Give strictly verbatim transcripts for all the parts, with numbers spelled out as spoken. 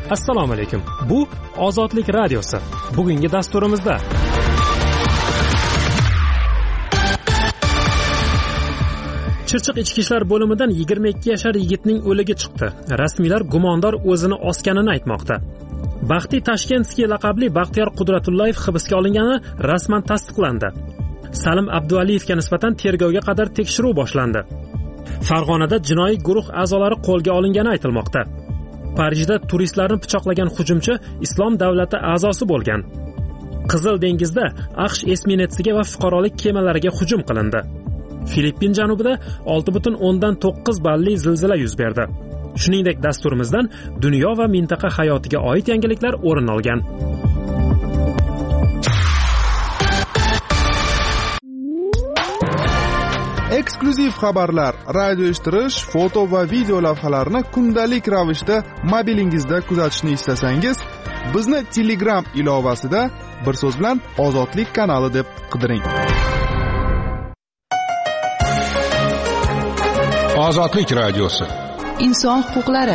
Assalomu alaykum. Bu Ozodlik radiosi. Bugungi dasturimizda Chirchiq ichki ishlar bo'limidan yigirma ikki yashar yigitning o'ligi chiqdi. Rasmiylar gumondor o'zini osganini aytmoqda. Baxtiy Tashkentskiy laqabli Baxtiyor Qudratullayev hibsga olingani rasman tasdiqlandi. Salim Abdualiyevga nisbatan tergovga qadar tekshiruv boshlandi. Farg'onada jinoiy guruh a'zolari qo'lga olingani aytilmoqda. Parijda turistlarni pichoqlagan hujumchi Islom davlati a'zosi bo'lgan. Qizil dengizda AQSh esminetsiga va fuqarolik kemalariga hujum qilindi. Filippin janubida olti butun o'ndan to'qqiz balli zilzila yuz berdi. Shuningdek, dasturimizdan dunyo va mintaqa hayotiga oid yangiliklar o'rin olgan. Eksklyuziv xabarlar, radio eshittirish, foto va video lavhalarni kundalik ravishda mobilingizda kuzatishni istasangiz, bizni Telegram ilovasida bir so'z bilan Ozodlik kanali deb qidiring. Ozodlik radiosi. Inson huquqlari.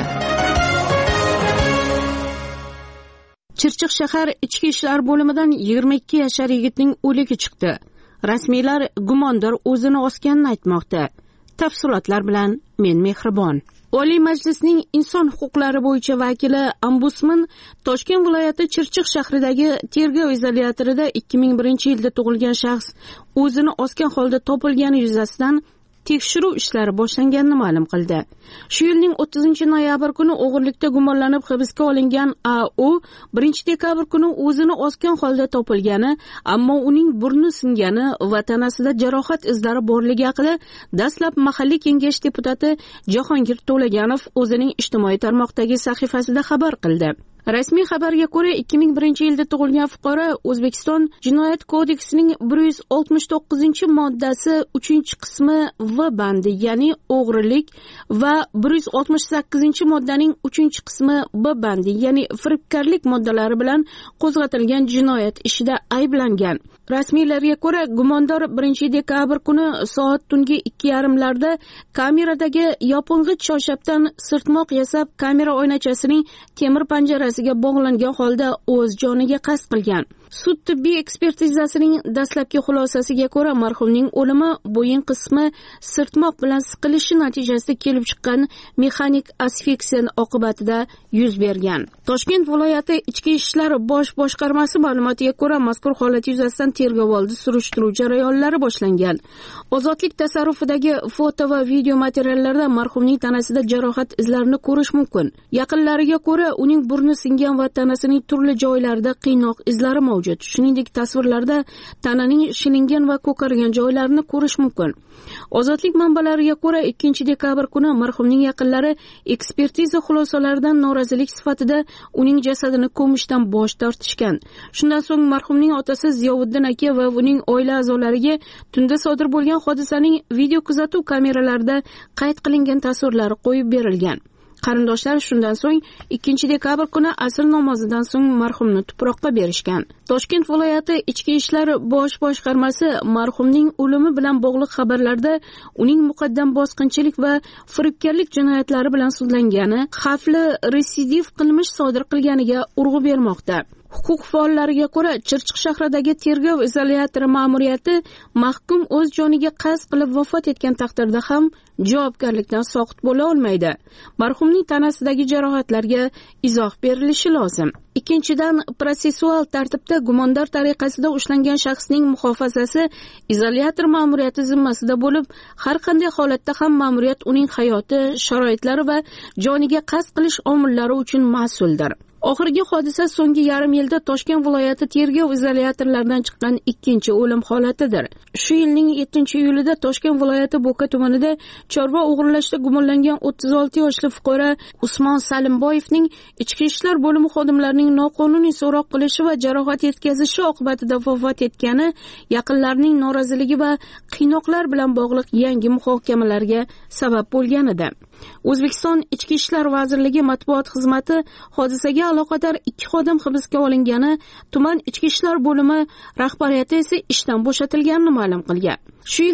Chirchiq shahar ichki ishlar bo'limidan yigirma ikki yashar yigitning o'ligi chiqdi. Rasmiylar gumondor o'zini osganini aytmoqda. Tafsilotlar bilan men Mehribon. Oliy Majlisning inson huquqlari bo'yicha vakili Ombudsman Toshkent viloyati Chirchiq shahridagi tergov izolyatorida ikki ming birinchi yilda tug'ilgan shaxs o'zini osgan holda topilgani yuzasidan tekshiruv ishlari boshlanganini ma'lum qildi. Shu yilning o'ttizinchi noyabr kuni o'g'irlikda gumonlanib hibsga olingan A U birinchi dekabr kuni o'zini osgan holda topilgani, ammo uning burni singani va tanasida jarohat izlari borligi haqida dastlab mahalliy kengash deputati Jahongir To'laganov o'zining ijtimoiy tarmoqdagi sahifasida xabar qildi. Rasmiy xabarga ko'ra, ikki ming birinchi yilda tug'ilgan fuqaro O'zbekiston Jinoyat kodeksining bir yuz oltmish to'qqizinchi moddasi uchinchi qismi V bandi, ya'ni o'g'rilik, va bir yuz oltmish sakkizinchi moddaning uchinchi qismi B bandi, ya'ni firibgarlik moddalari bilan qo'zg'atilgan jinoyat ishida ayblangan. Rasmiylarga ko'ra, gumondor birinchi dekabr kuni soat tungi ikki yarim larda kameradagi yoping'ich choyshabdan sirtmoq yasab, kamera oynachasining temir panjarasiga bog'langan holda o'z joniga qasd qilgan. Sud tibbiy ekspertizasining dastlabki xulosasiga ko'ra, marhumning o'limi bo'yin qismi sirtmoq bilan siqilishi natijasida kelib chiqqan mexanik asfiksiya oqibatida yuz bergan. Toshkent viloyati Ichki ishlar bosh boshqarmasi ma'lumotiga ko'ra, mazkur holat yuzasidan tergovoldi surishtiruv jarayonlari boshlangan. Ozodlik tasarrufidagi foto va video materiallarda marhumning tanasida jarohat izlarini ko'rish mumkin. Yaqinlariga ko'ra, uning burni singan va tanasining turli joylarida qiynoq izlari mavjud. Shuningdek, tasvirlarda tananing shilingan va ko'kargan joylarini ko'rish mumkin. Ozodlik manbalariga ko'ra, ikkinchi dekabr kuni marhumning yaqinlari ekspertiza xulosalaridan norozilik sifatida uning jasadini ko'mishdan bosh tortishgan. Shundan so'ng marhumning otasi Ziyovuddin aka va uning oila a'zolariga tunda sodir bo'lgan hodisaning video kuzatuv kameralarida qayd qilingan tasvirlari qo'yib berilgan. Qarindoshlar shundan so'ng ikkinchi dekabr kuni asr namozidan so'ng marhumni tuproqqa berishgan. Toshkent viloyati Ichki ishlar bosh boshqarmasi marhumning o'limi bilan bog'liq xabarlarda uning muqaddam bosqinchilik va firibgarlik jinoyatlari bilan sudlangani, xavfli retsidiv qilmish sodir qilganiga urg'u bermoqda. Huquq faollariga ko'ra, Chirchiq shahridagi tergov izolyatori ma'muriyati mahkum o'z joniga qasd qilib vafot etgan taqdirda ham javobgarlikdan soqit bo'la olmaydi. Marhumning tanasidagi jarohatlarga izoh berilishi lozim. Ikkinchidan, protsessual tartibda gumondor tariqasida ushlangan shaxsning muhofazasi izolyator ma'muriyati zimmasida bo'lib, har qanday holatda ham ma'muriyat uning hayoti, sharoitlari va joniga qasd qilish omillari uchun mas'uldir. Oxirgi hodisa so'nggi yarim yilda Toshkent viloyati tergov izolyatorlaridan chiqqan ikkinchi o'lim holatidir. Shu yilning yettinchi iyulida Toshkent viloyati Bo'ka tumanida chorva o'g'irlashda gumonlangan o'ttiz olti yoshli fuqaro Usmon Salimboyevning ichki ishlar bo'limi xodimlarining noqonuniy so'roq qilishi va jarohat yetkazishi oqibatida vafot etgani yaqinlarining noroziligi va qiynoqlar bilan bog'liq yangi muhokamalarga sabab bo'lgan edi. O'zbekiston Ichki ishlar vazirligi matbuot xizmati hodisaga aloqador ikki xodim hibsga olingani, tuman ichki ishlar bo'limi rahbariyati esa ishdan bo'shatilganini ma'lum qilgan. Shu yilning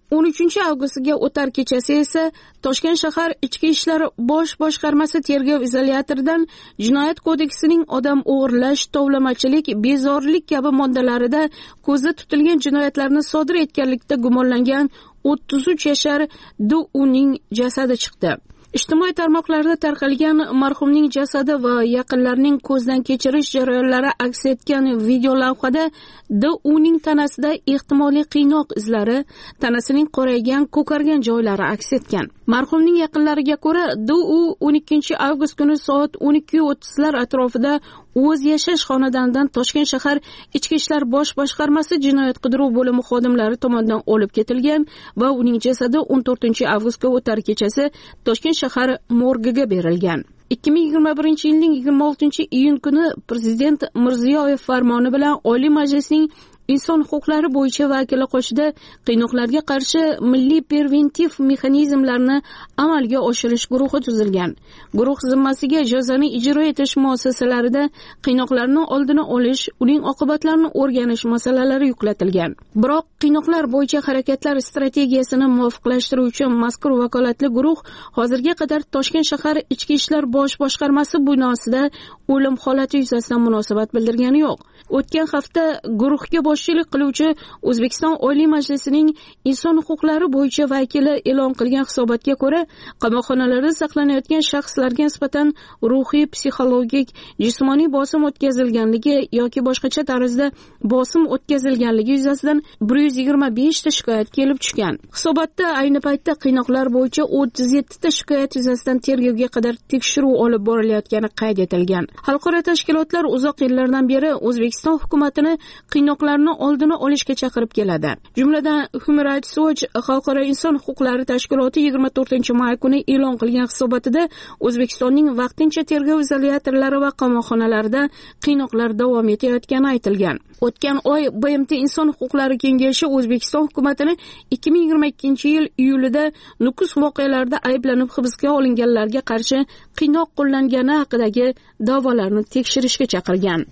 o'n uchinchi avgustga o'tar kechasi esa Toshkent shahar Ichki ishlar bosh boshqarmasi tergov izolyatoridan Jinoyat kodeksining odam o'g'irlash, tovlamachilik, bezorilik kabi moddalarida ko'zda tutilgan jinoyatlarni sodir etganlikda gumonlangan o'ttiz uch yashar D Uning jasadi chiqdi. Ijtimoiy tarmoqlarda tarqalgan marhumning jasadi va yaqinlarining ko'zdan kechirish jarayonlari aks etgan video lavhada D Uning tanasida ehtimoliy qiynoq izlari, tanasining qoraygan, ko'kargan joylari aks etgan. Marhumning yaqinlariga ko'ra, D U o'n ikkinchi avgust kuni soat o'n ikki o'ttizlar atrofida o'z yashash xonadonidan Toshkent shahar Ichki ishlar bosh boshqarmasi jinoyat qidiruv bo'limi xodimlari tomonidan olib ketilgan va uning jasadi o'n to'rtinchi avgustga o'tar kechasi Toshkent shahar morgiga berilgan. ikki ming yigirma birinchi yilning yigirma oltinchi iyun kuni Prezident Mirziyoyev farmoni bilan Oliy Majlisning Inson huquqlari bo'yicha vakili qoshida qiynoqlarga qarshi milliy preventiv mexanizmlarni amalga oshirish guruhi tuzilgan. Guruh zimmasiga jazoni ijro etish muassasalarida qiynoqlarni oldini olish, uning oqibatlarini o'rganish masalalari yuklatilgan. Biroq qiynoqlar bo'yicha harakatlar strategiyasini muvofiqlashtiruvchi mazkur vakolatli guruh hozirga qadar Toshkent shahar Ichki ishlar bosh boshqarmasi binosida o'lim holati yuzasidan munosabat bildirgani yo'q. O'tgan hafta guruhga boshchilik qiluvchi O'zbekiston Oliy Majlisining Inson huquqlari bo'yicha vakili e'lon qilgan hisobotga ko'ra, qamoqxonalarda saqlanayotgan shaxslarga nisbatan ruhiy, psixologik, jismoniy bosim o'tkazilganligi yoki boshqacha tarzda bosim o'tkazilganligi yuzasidan bir yuz yigirma besh ta shikoyat kelib tushgan. Hisobotda ayni paytda qiynoqlar bo'yicha o'ttiz yetti ta shikoyat yuzasidan tergovga qadar tekshiruv olib borilayotgani qayd etilgan. Xalqaro tashkilotlar uzoq yillardan beri O'zbekiston hukumatini qiynoqlarni oldini olishga chaqirib keladi. Jumladan Human Rights Watch Xalqaro inson huquqlari tashkiloti yigirma to'rtinchi may kuni e'lon qilgan hisobotida O'zbekistonning vaqtincha tergov izolyatorlari va qamoqxonalarida qiynoqlar davom etayotgani aytilgan. O'tgan oy B M T Inson huquqlari kengashi O'zbekiston hukumatini ikki ming yigirma ikkinchi yil iyulida Nukus voqealarida ayblanib hibsga olinganlarga qarshi qiynoq qo'llangani haqidagi da'volarni tekshirishga chaqirgan.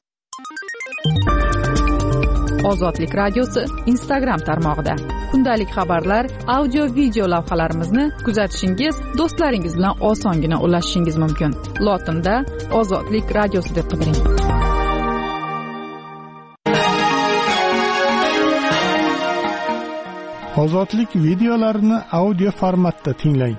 Ozodlik radiosi Instagram tarmog'ida kundalik xabarlar, audio video lavhalarimizni kuzatishingiz, do'stlaringiz bilan osongina ulashishingiz mumkin. Lotinda Ozodlik radiosi deb qidiring. Ozodlik videolarini audio formatda tinglang.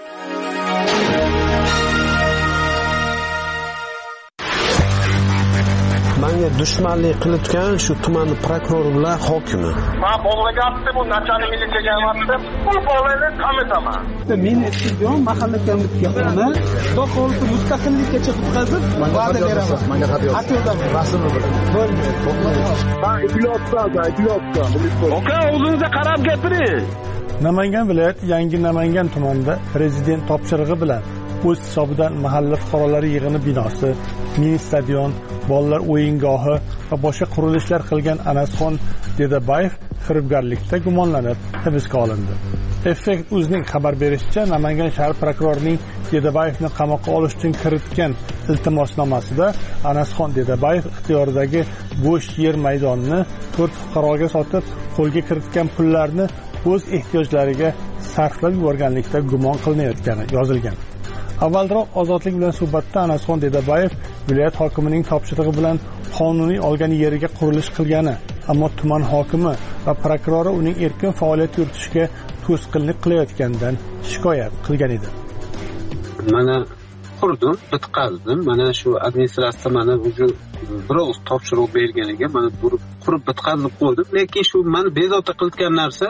Menga dushmanlik qilayotgan shu tuman prokurori bilan hokimi. Men bolaga aytdim, bu nachalnik militsiyaga aytdim. Bu bolani qamataman. Men istiqom mahalla komitetiga xudo xohlasa mustaqillikka chiqib va'da beraman. Menga xat yo'q. Rasmni bilan. Bo'ldi. Ben iflosda, iflosda. Oka, o'zingizni qarab gapiring. Namangan viloyat Yangi Namangan tumanida prezident topshirig'i bilan o'z hisobidan mahalla fuqarolari yig'ini binosi, mini stadion, bolalar o'yingohi va boshqa qurilishlar qilgan Anasxon Dedabayev firibgarlikda gumonlanib hibsga olindi. Effekt o'zining xabar berishicha, Namangan shahar prokurorining Dedabayevni qamoqqa olish uchun kiritgan iltimosnomasida Anasxon Dedabayev ixtiyoridagi bo'sh yer maydonini to'rt fuqaroga sotib, qo'lga kiritgan pullarni o'z ehtiyojlariga sarflab yuborganlikda gumon qilinayotgani yozilgan. Avvalroq Ozodlik bilan suhbatda Anasxon Dedabayev viloyat hokimining topshirig'i bilan qonuniy olgan yeriga qurilish qilgani, ammo tuman hokimi va prokurori uning erkin faoliyat yuritishiga to'sqinlik qilayotganidan shikoyat qilgan edi. Mana qurdim, bitqazdim. Mana shu administratsiya mana o'zi biroz topshiriq berganiga mana qurib bitqazib qo'ydim. Lekin shu meni bezovta qilayotgan narsa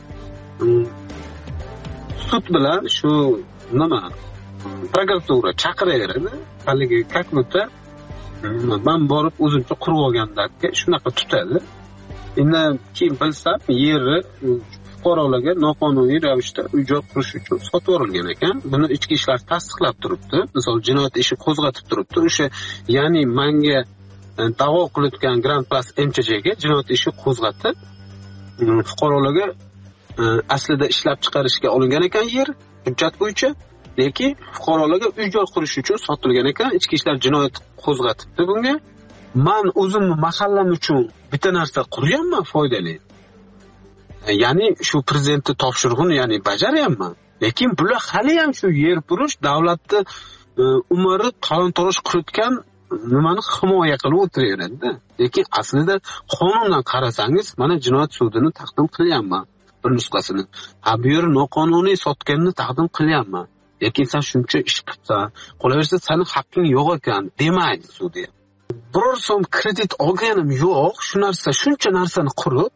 sud bilan shu nima prokuratura chaqiraveradi. Haligi как будто men borib o'zimcha qurib olgandek shunaqa tutadi. Endi keyin bilsam, yerni fuqarolarga noqonuniy ravishda uy-joy qurish uchun sotib yuborilgan ekan. Buni ichki ishlar tasdiqlab turibdi. Misol jinoyat ishi qo'zg'atib turibdi. O'sha, ya'ni menga da'vo qilayotgan Grand Plus M Ch Jga jinoyat ishi qo'zg'atib fuqarolarga aslida ishlab chiqarishga olingan ekan yer hujjat bo'yicha. Lekin fuqarolarga uy-joy qurish uchun sotilgan ekan. Ichki ishlar jinoyat qo'zg'atibdi bunga. Men o'zimni mahallam uchun bitta narsa qurganman foydali. ya'ni shu prezidentni topshirig'ini ya'ni bajaryapman, lekin bular hali ham shu yer burish davlatni umri talon-toroj qilayotgan nimani himoya qilib o'tiraveradi. Lekin aslida qonundan qarasangiz, mana jinoyat sudini taqdim qilyapman bir nusxasini. Ha, bu yer noqonuniy sotganini taqdim qilyapman. Lekin sen shuncha ish qilsan, qolaversa seni haqqing yo'q ekan demaydi sudya. Biror so'm kredit olganim yo'q, shu narsa shuncha narsani qurib,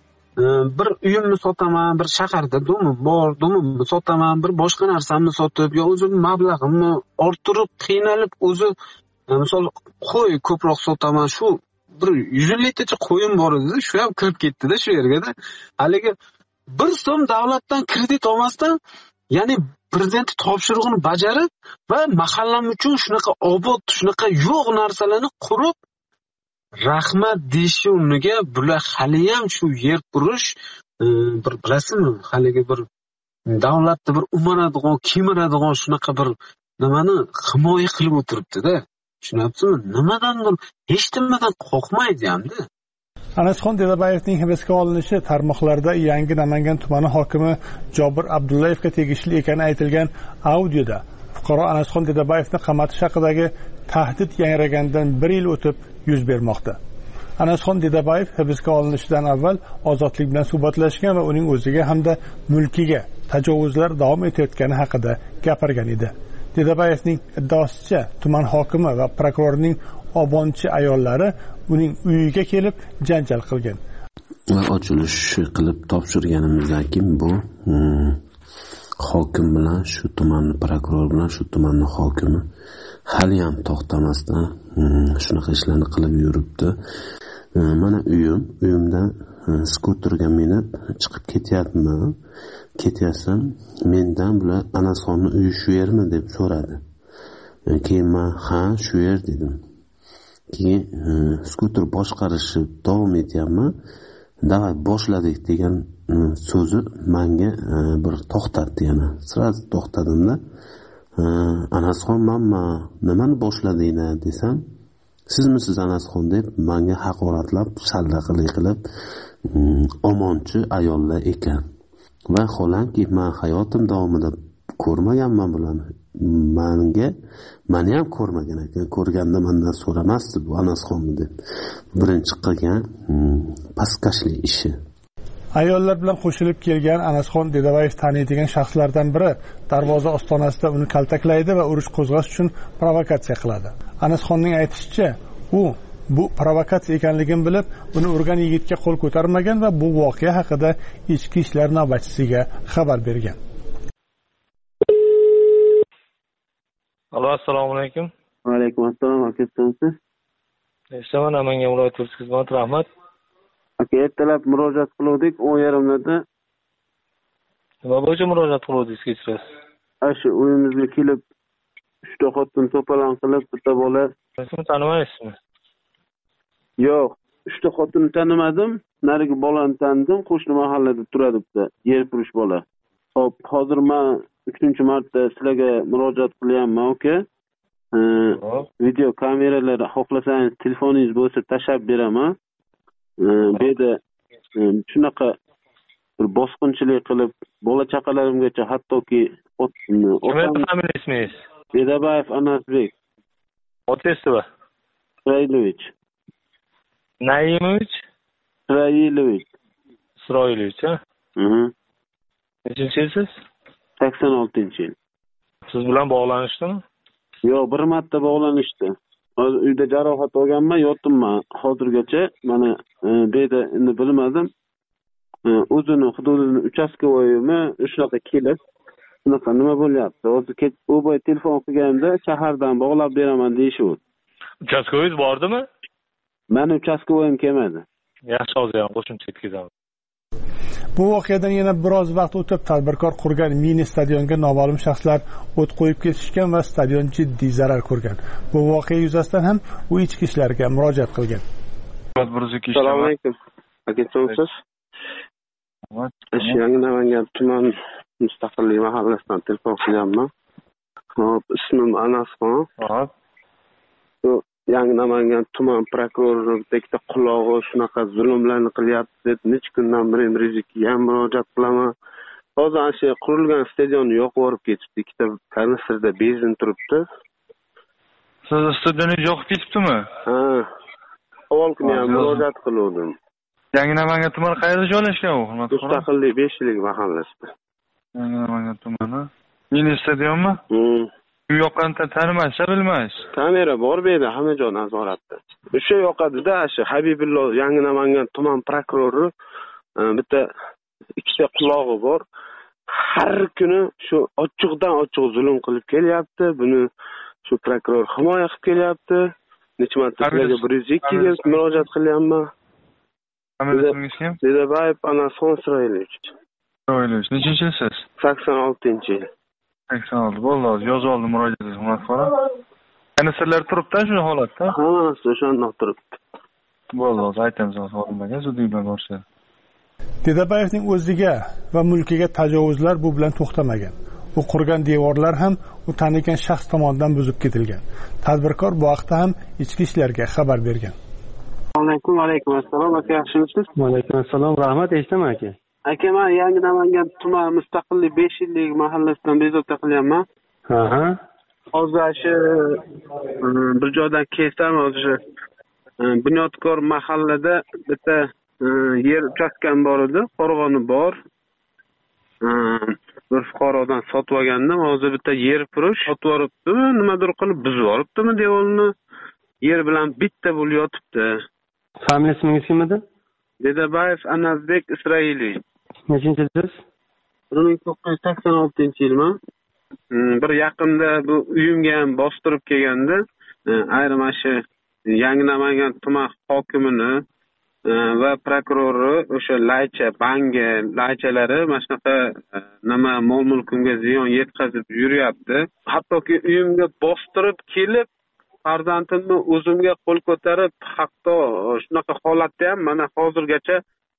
bir uyimni sotaman, bir shaharda domim bor, domimni sotaman, bir boshqa narsamni sotib, yo o'zim mablag'imni orttirib, qiynalib o'zi misol qo'y ko'proq sotaman, shu bir yuz elliktacha qo'yim bor edi, shu ham kirib ketdi-da shu yerga-da. Haligi bir so'm davlatdan kredit olmasdan, ya'ni prezident topshirig'ini bajarib va mahallam uchun shunaqa obod, shunaqa yo'q narsalarni qurib rahmat deyishi o'rniga bular hali ham shu yer qurish bir bilasizmi, haligi bir davlatni bir umaradigan, kemiradigan shunaqa bir nimani himoya qilib o'tiribdi-da. Tushunyapsizmi? Nimadandir hech nimadan qo'rqmaydi hamda. Anasxon Dedabayevning hibsga olinishi tarmoqlarda yangi Namangan tumani hokimi Jobir Abdullayevga tegishli ekani aytilgan audioda fuqaro Anasxon Dedabayevni qamatish haqidagi tahdid yangragandan bir yil o'tib yuz bermoqda. Anasxon Dedabayev hibsga olinishidan avval Ozodlik bilan suhbatlashgan va uning o'ziga hamda mulkiga tajovuzlar davom etayotgani haqida gapirgan edi. Dedabayevning iddaosicha tuman hokimi va prokurorning obonchi ayollari uning uyiga kelib janjal qilgan. Va ochilish qilib topshirganimizdan keyin bu hmm, hokim bilan shu tumanning prokuror bilan shu tumanning hokimi hali ham to'xtamasdan hmm, shunaqa ishlarni qilib yuribdi. Hmm, mana uyim, uyimdan hmm, skuterga minib chiqib ketyapman. Ketyapsam, mendan bular Anasxonning uyi shu yermi deb so'radi. Keyin men ha, shu yer dedim. Keyin skuter boshqarishni davom etyapman. Davay boshladik degan so'zi menga bir to'xtatdi yana. Sraz to'xtadimda, Anasxon mamma, nimani boshladinglar desam, sizmisiz Anasxon deb menga haqoratlab, sallaqili qilib, omonchi ayollar ekan. Va xolanki men hayotim davomida ko'rmaganman bularni. Menga meni ham ko'rmagan ekan. Ko'rganda mendan so'ramasdi bu Anasxonni deb. Birinchi qilgan pastkashlik ishi. Ayollar bilan qo'shilib kelgan Anasxon Dedabayev taniydigan shaxslardan biri darvoza ostonasida uni kaltaklaydi va urush qo'zg'ash uchun provokatsiya qiladi. Anasxonning aytishicha, u bu provokatsiya ekanligini bilib, uni urgan yigitga qo'l ko'tarmagan va bu voqea haqida ichki ishlar navbatchisiga xabar bergan. Alo, assalomu alaykum. Va alaykum assalom, akasiz. Eshitaman, Namangan viloyati xizmat, rahmat. Aka, ertalab murojaat qildik, o'n yarimda. Nima bo'yicha murojaat qildingiz kechirasiz? Shu uyimizga kelib, uchta xotin to'polon qilib, bitta bola. Sizni tanimaysizmi? Yo'q, uchta xotinni tanimadim, narigi bolani tanidim, qo'shni mahallada turadi bitta, yer purish bola. Xo'p, hozir men uchinchi marta sizlarga murojaat qilyapman, aka. Video kameralar xohlasangiz telefoningiz bo'lsa tashab beraman. Bu yerda shunaqa bir bosqinchilik qilib, bola chaqalarimgacha hattoki Kim familiyasmingiz? Dedabayev Anasbek. Otasiz-mi? Isroilovich. Naimovich? Isroilovich. Isroilovich, ha? Mhm. Nechinchi yilsiz? sakson oltinchi yil. Siz bilan bog'lanishdimi? Yo'q, bir marta bog'lanishdi. Hozir uyda jarohat olganman, yotibman hozirgacha. Mana bu yerda endi bilmadim. O'zini hududini uchastkovoyimi shunaqa kelib, shunaqa nima bo'lyapti? Hozir u boy telefon qilganda shahardan bog'lab beraman deyishdi. Uchastkovoyingiz bordimi? Meni uchastkovoyim kelmadi. Yaxshi, hozir ham qo'shimcha yetkazamiz. Bu voqeadan yana biroz vaqt o'tib tadbirkor qurgan mini stadionga noma'lum shaxslar o't qo'yib ketishgan va stadion jiddiy zarar ko'rgan. Bu voqea yuzasidan ham u ichki ishlarga murojaat qilgan. Assalomu alaykum. Akasiz. Yangi Namangan tuman mustaqillik mahallasidan telefon qilyapman. Hop, ismim Anasxon. Hop. Yangi Namangan tuman prokurori bitta qulog'i shunaqa zulmlarni qilyapti deb necha kundan beri Rezikga ham murojaat qilaman. Hozir ana shu qurilgan stadionni yoqib olib ketibdi. Ikkita kanistrda benzin turibdi. Siz stadionni yoqib ketibdimi? Ha. Avval kuni ham murojaat qildim. Yangi Namangan tumani qayerda joylashgan u? Mustaqillik besh yillik mahallasida. Yangi Namangan tumani. Mini stadionmi? Hmm. U yoqqandan tanimaysiz, bilmaysiz. Kamera bor bu yerda, hamma joy nazoratda. O'sha yoqadida shu Habibullo Yangi Namangan tuman prokurori bitta ikkita qulog'i bor. Har kuni shu ochiqdan ochiq zulm qilib kelyapti. Buni shu prokuror himoya qilib kelyapti. Necha marta sizlarga bir yuz ikkiga murojaat qilyapman. Familiyangiz kim? Zedabayev Anason Isroilovich. Isroilovich, nechinchi yilsiz? sakson oltinchi yil. sakson olti. Bo'ldi, yozib oldim murojaatingizni, Hurmatxo'ra. Yana sizlar turibdi shu holatda? Hammasi o'shandoq turibdi. Bo'ldi, hozir aytamiz xodimlarga, zudlik bilan borishadi. Dedabayevning o'ziga va mulkiga tajovuzlar bu bilan to'xtamagan. U qurgan devorlar ham u tanigan shaxs tomonidan buzib ketilgan. Tadbirkor bu haqda ham ichki ishlarga xabar bergan. Alaykum, alaykum assalom. Aka yaxshimisiz? Va alaykum assalom. Rahmat, eshitaman aka. Aka, men Yangi Namangan tuman mustaqillik besh yillik mahallasidan bezovta qilyapman. Ha ha. Hozir shu bir joydan kelsam, hozir Bunyodkor mahallada bitta yer uchastkam bor edi, qo'rg'oni bor. Bir fuqarodan sotib olgandim. Hozir bitta yer purush sotib yoribdi, nimadir qilib buzib yoribdimi devorni. Yer bilan bitta bo'lib yotibdi. Familiyangiz kim edi? Dedabayev Anazbek Isroilovich. Nechinchi yilsiz? bir ming to'qqiz yuz sakson oltinchi yilman. Bir yaqinda bu uyimga ham bostirib kelganda, ayrim shu Yangi Namangan tuman hokimini va prokurori o'sha laycha, bangi, laychalari mana shunaqa nima mol-mulkimga ziyon yetkazib yuryapti. Hattoki uyimga bostirib kelib, farzandimni o'zimga qo'l ko'tarib, hatto shunaqa holatda ham mana hozirgacha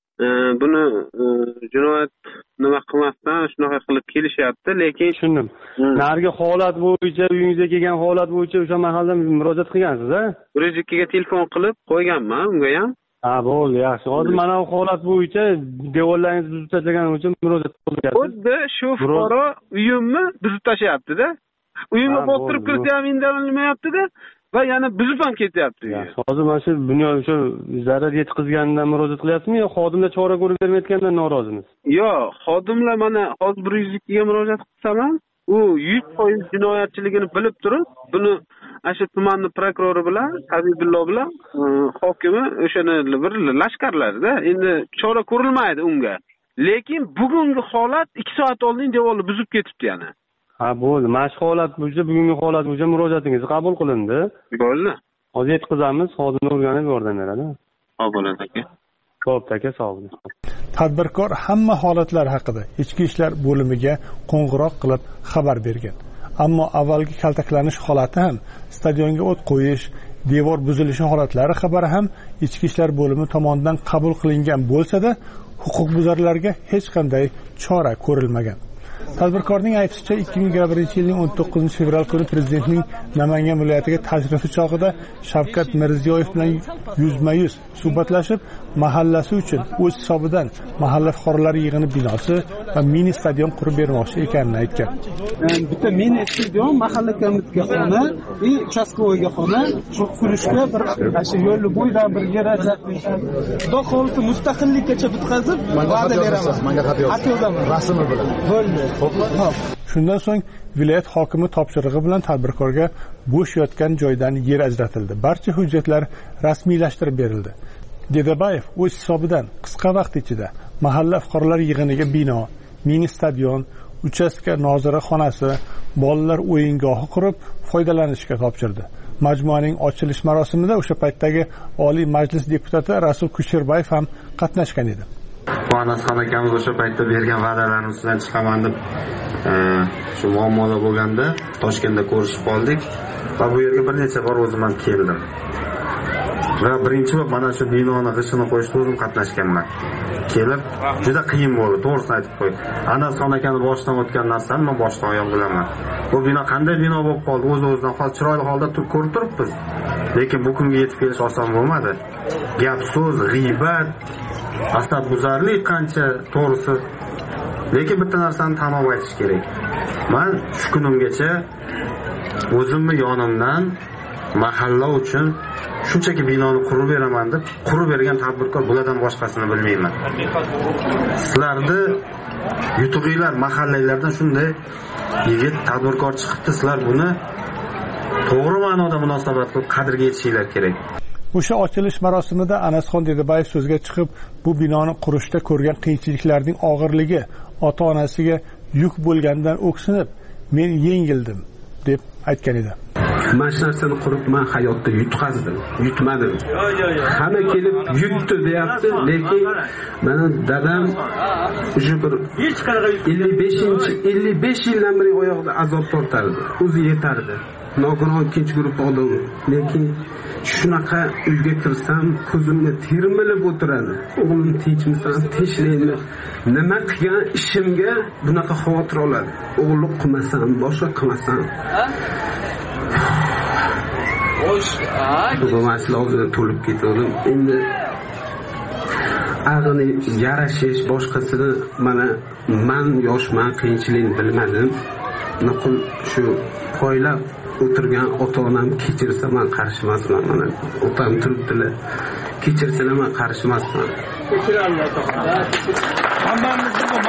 buni jinoyat nima qilmasdan shunaqa qilib kelishyapti, lekin tushundim. Narigi holat bo'yicha, uyingizga kelgan holat bo'yicha o'sha mahallada murojaat qilgansiz-a? bir yuz ikkiga telefon qilib qo'yganman unga ham. Ha, bo'ldi, yaxshi. Hozir mana bu holat bo'yicha devorlaringizni buzib tashlagani uchun murojaat qilgansiz. Xuddi shu fuqaro uyimni buzib tashlayapti-da. Uyimga bostirib kirsa ham indamolmayapti-da va yana buzib ham ketyapti. Hozir mana shu dunyo shu zarar yetkazganidan murojaat qilyapsizmi yo xodimlar chora ko'rib bermayotganidan norozimisiz? Yo'q, xodimlar mana hozir bir yuz ikkiga murojaat qilsam ham, u yuz foiz jinoyatchiligini bilib turib, buni ashu tumanni prokurori bilan, Habibullo bilan hokimi o'shani bir lashkarlarda endi chora ko'rilmaydi unga. Lekin bugungi holat ikki soat oldin devorni buzib ketibdi yana. Ha, bo'ldi. Mana shu holat bo'yicha, bugungi holat bo'yicha murojaatingiz qabul qilindi. Bo'ldi. Hozir yetkazamiz, xodimni o'rganib yordam beradi. Xo'p, bo'ladi aka. Xo'p, aka, sog' bo'ling. Tadbirkor hamma holatlar haqida ichki ishlar bo'limiga qo'ng'iroq qilib xabar bergan. Ammo avvalgi kaltaklanish holati ham, stadionga o't qo'yish, devor buzilishi holatlari xabari ham ichki ishlar bo'limi tomonidan qabul qilingan bo'lsa-da, huquqbuzarlarga hech qanday chora ko'rilmagan. Tadbirkorning aytishicha, ikki ming yigirma birinchi yilning o'n to'qqizinchi fevral kuni prezidentning Namangan viloyatiga tashrifi chog'ida Shavkat Mirziyoyev bilan yuzma-yuz suhbatlashib, mahallasi uchun o'z hisobidan mahalla fuqarolari yig'ini binosi va mini stadion qurib bermoqchi ekanini aytgan. Bitta mini stadion, mahalla komitetiga xona, и uchastkovoyga xona, shu qurishga bir shu yo'l bo'yida bir yer ajratib, xudo xohlasa mustaqillikkacha bitkazib, va'da beraman. Menga xat yozaman. Rasmi bilan. Bo'ldi. Shundan so'ng viloyat hokimi topshirig'i bilan tadbirkorga bo'sh yotgan joydan yer ajratildi. Barcha hujjatlar rasmiylashtirib berildi. Dedabayev o'z hisobidan qisqa vaqt ichida mahalla fuqarolar yig'iniga bino, mini stadion, uchastka nozira xonasi, bolalar o'yingohi qurib foydalanishga topshirdi. Majmuaning ochilish marosimida o'sha paytdagi Oliy Majlis deputati Rasul Kusherbayev ham qatnashgan edi. Xonasxon akamiz o'sha paytda bergan va'dalarini ustidan chiqaman deb shu muammolar bo'lganda Toshkentda ko'rishib qoldik va bu yerga bir necha bor o'zim ham keldim. Va birinchi bo'lib mana shu binoni g'ishini qo'yishda o'zim qatnashganman. Kelib juda qiyin bo'ldi, to'g'risini aytib qo'y. Anason akani boshdan o'tgan narsani men boshdan oyoq bilaman. Bu bino qanday bino bo'lib qoldi, o'z-o'zidan hozir chiroyli holda turib ko'rib turibmiz. lekin bu kunga yetib kelish oson bo'lmadi. Gap so'z, g'iybat, asabbuzarlik qancha to'g'risi. Lekin bitta narsani tamom aytish kerak. Men shu kunimgacha o'zimni yonimdan mahalla uchun shunchaki binoni qurib beraman deb qurib bergan tadbirkor bulardan boshqasini bilmayman. Sizlarni yutug'inglar mahallanglardan shunday yigit tadbirkor chiqibdi, sizlar buni to'g'ri ma'noda munosabat qilib qadrga yetishinglar kerak. O'sha ochilish marosimida Anasxon Dedabayev so'zga chiqib, bu binoni qurishda ko'rgan qiyinchiliklarning og'irligi ota-onasiga yuk bo'lgandan o'ksinib, men yengildim deb aytgan edi. Mana shu narsani qurib men hayotda yutqazdim, yutmadim. Hamma kelib yutdi deyapti, lekin meni dadam o'sha bir ellik beshinchi ellik besh yildan beri oyoqda azob tortardi. O'zi yetardi. Nogiron ikkinchi guruh odam, lekin shunaqa uyga kirsam ko'zimga termilib o'tiradi. O'g'lim tinchmisan, tinchlaymi? Nima qilgan ishimga bunaqa xavotir oladi. O'g'illik qilmasam, boshqa qilmasam. Bu masala oldida to'lib ketdim. Endi ag'ini yarashish boshqasini mana men yoshman, qiyinchilikni bilmadim. Nuqul shu poylab o'tirgan ota-onam kechirsa men qarshi emasman. Mana otam turibdilar. Kechirsalar men qarshi emasman. Kechirallar to'g'ri. Hammamizni bu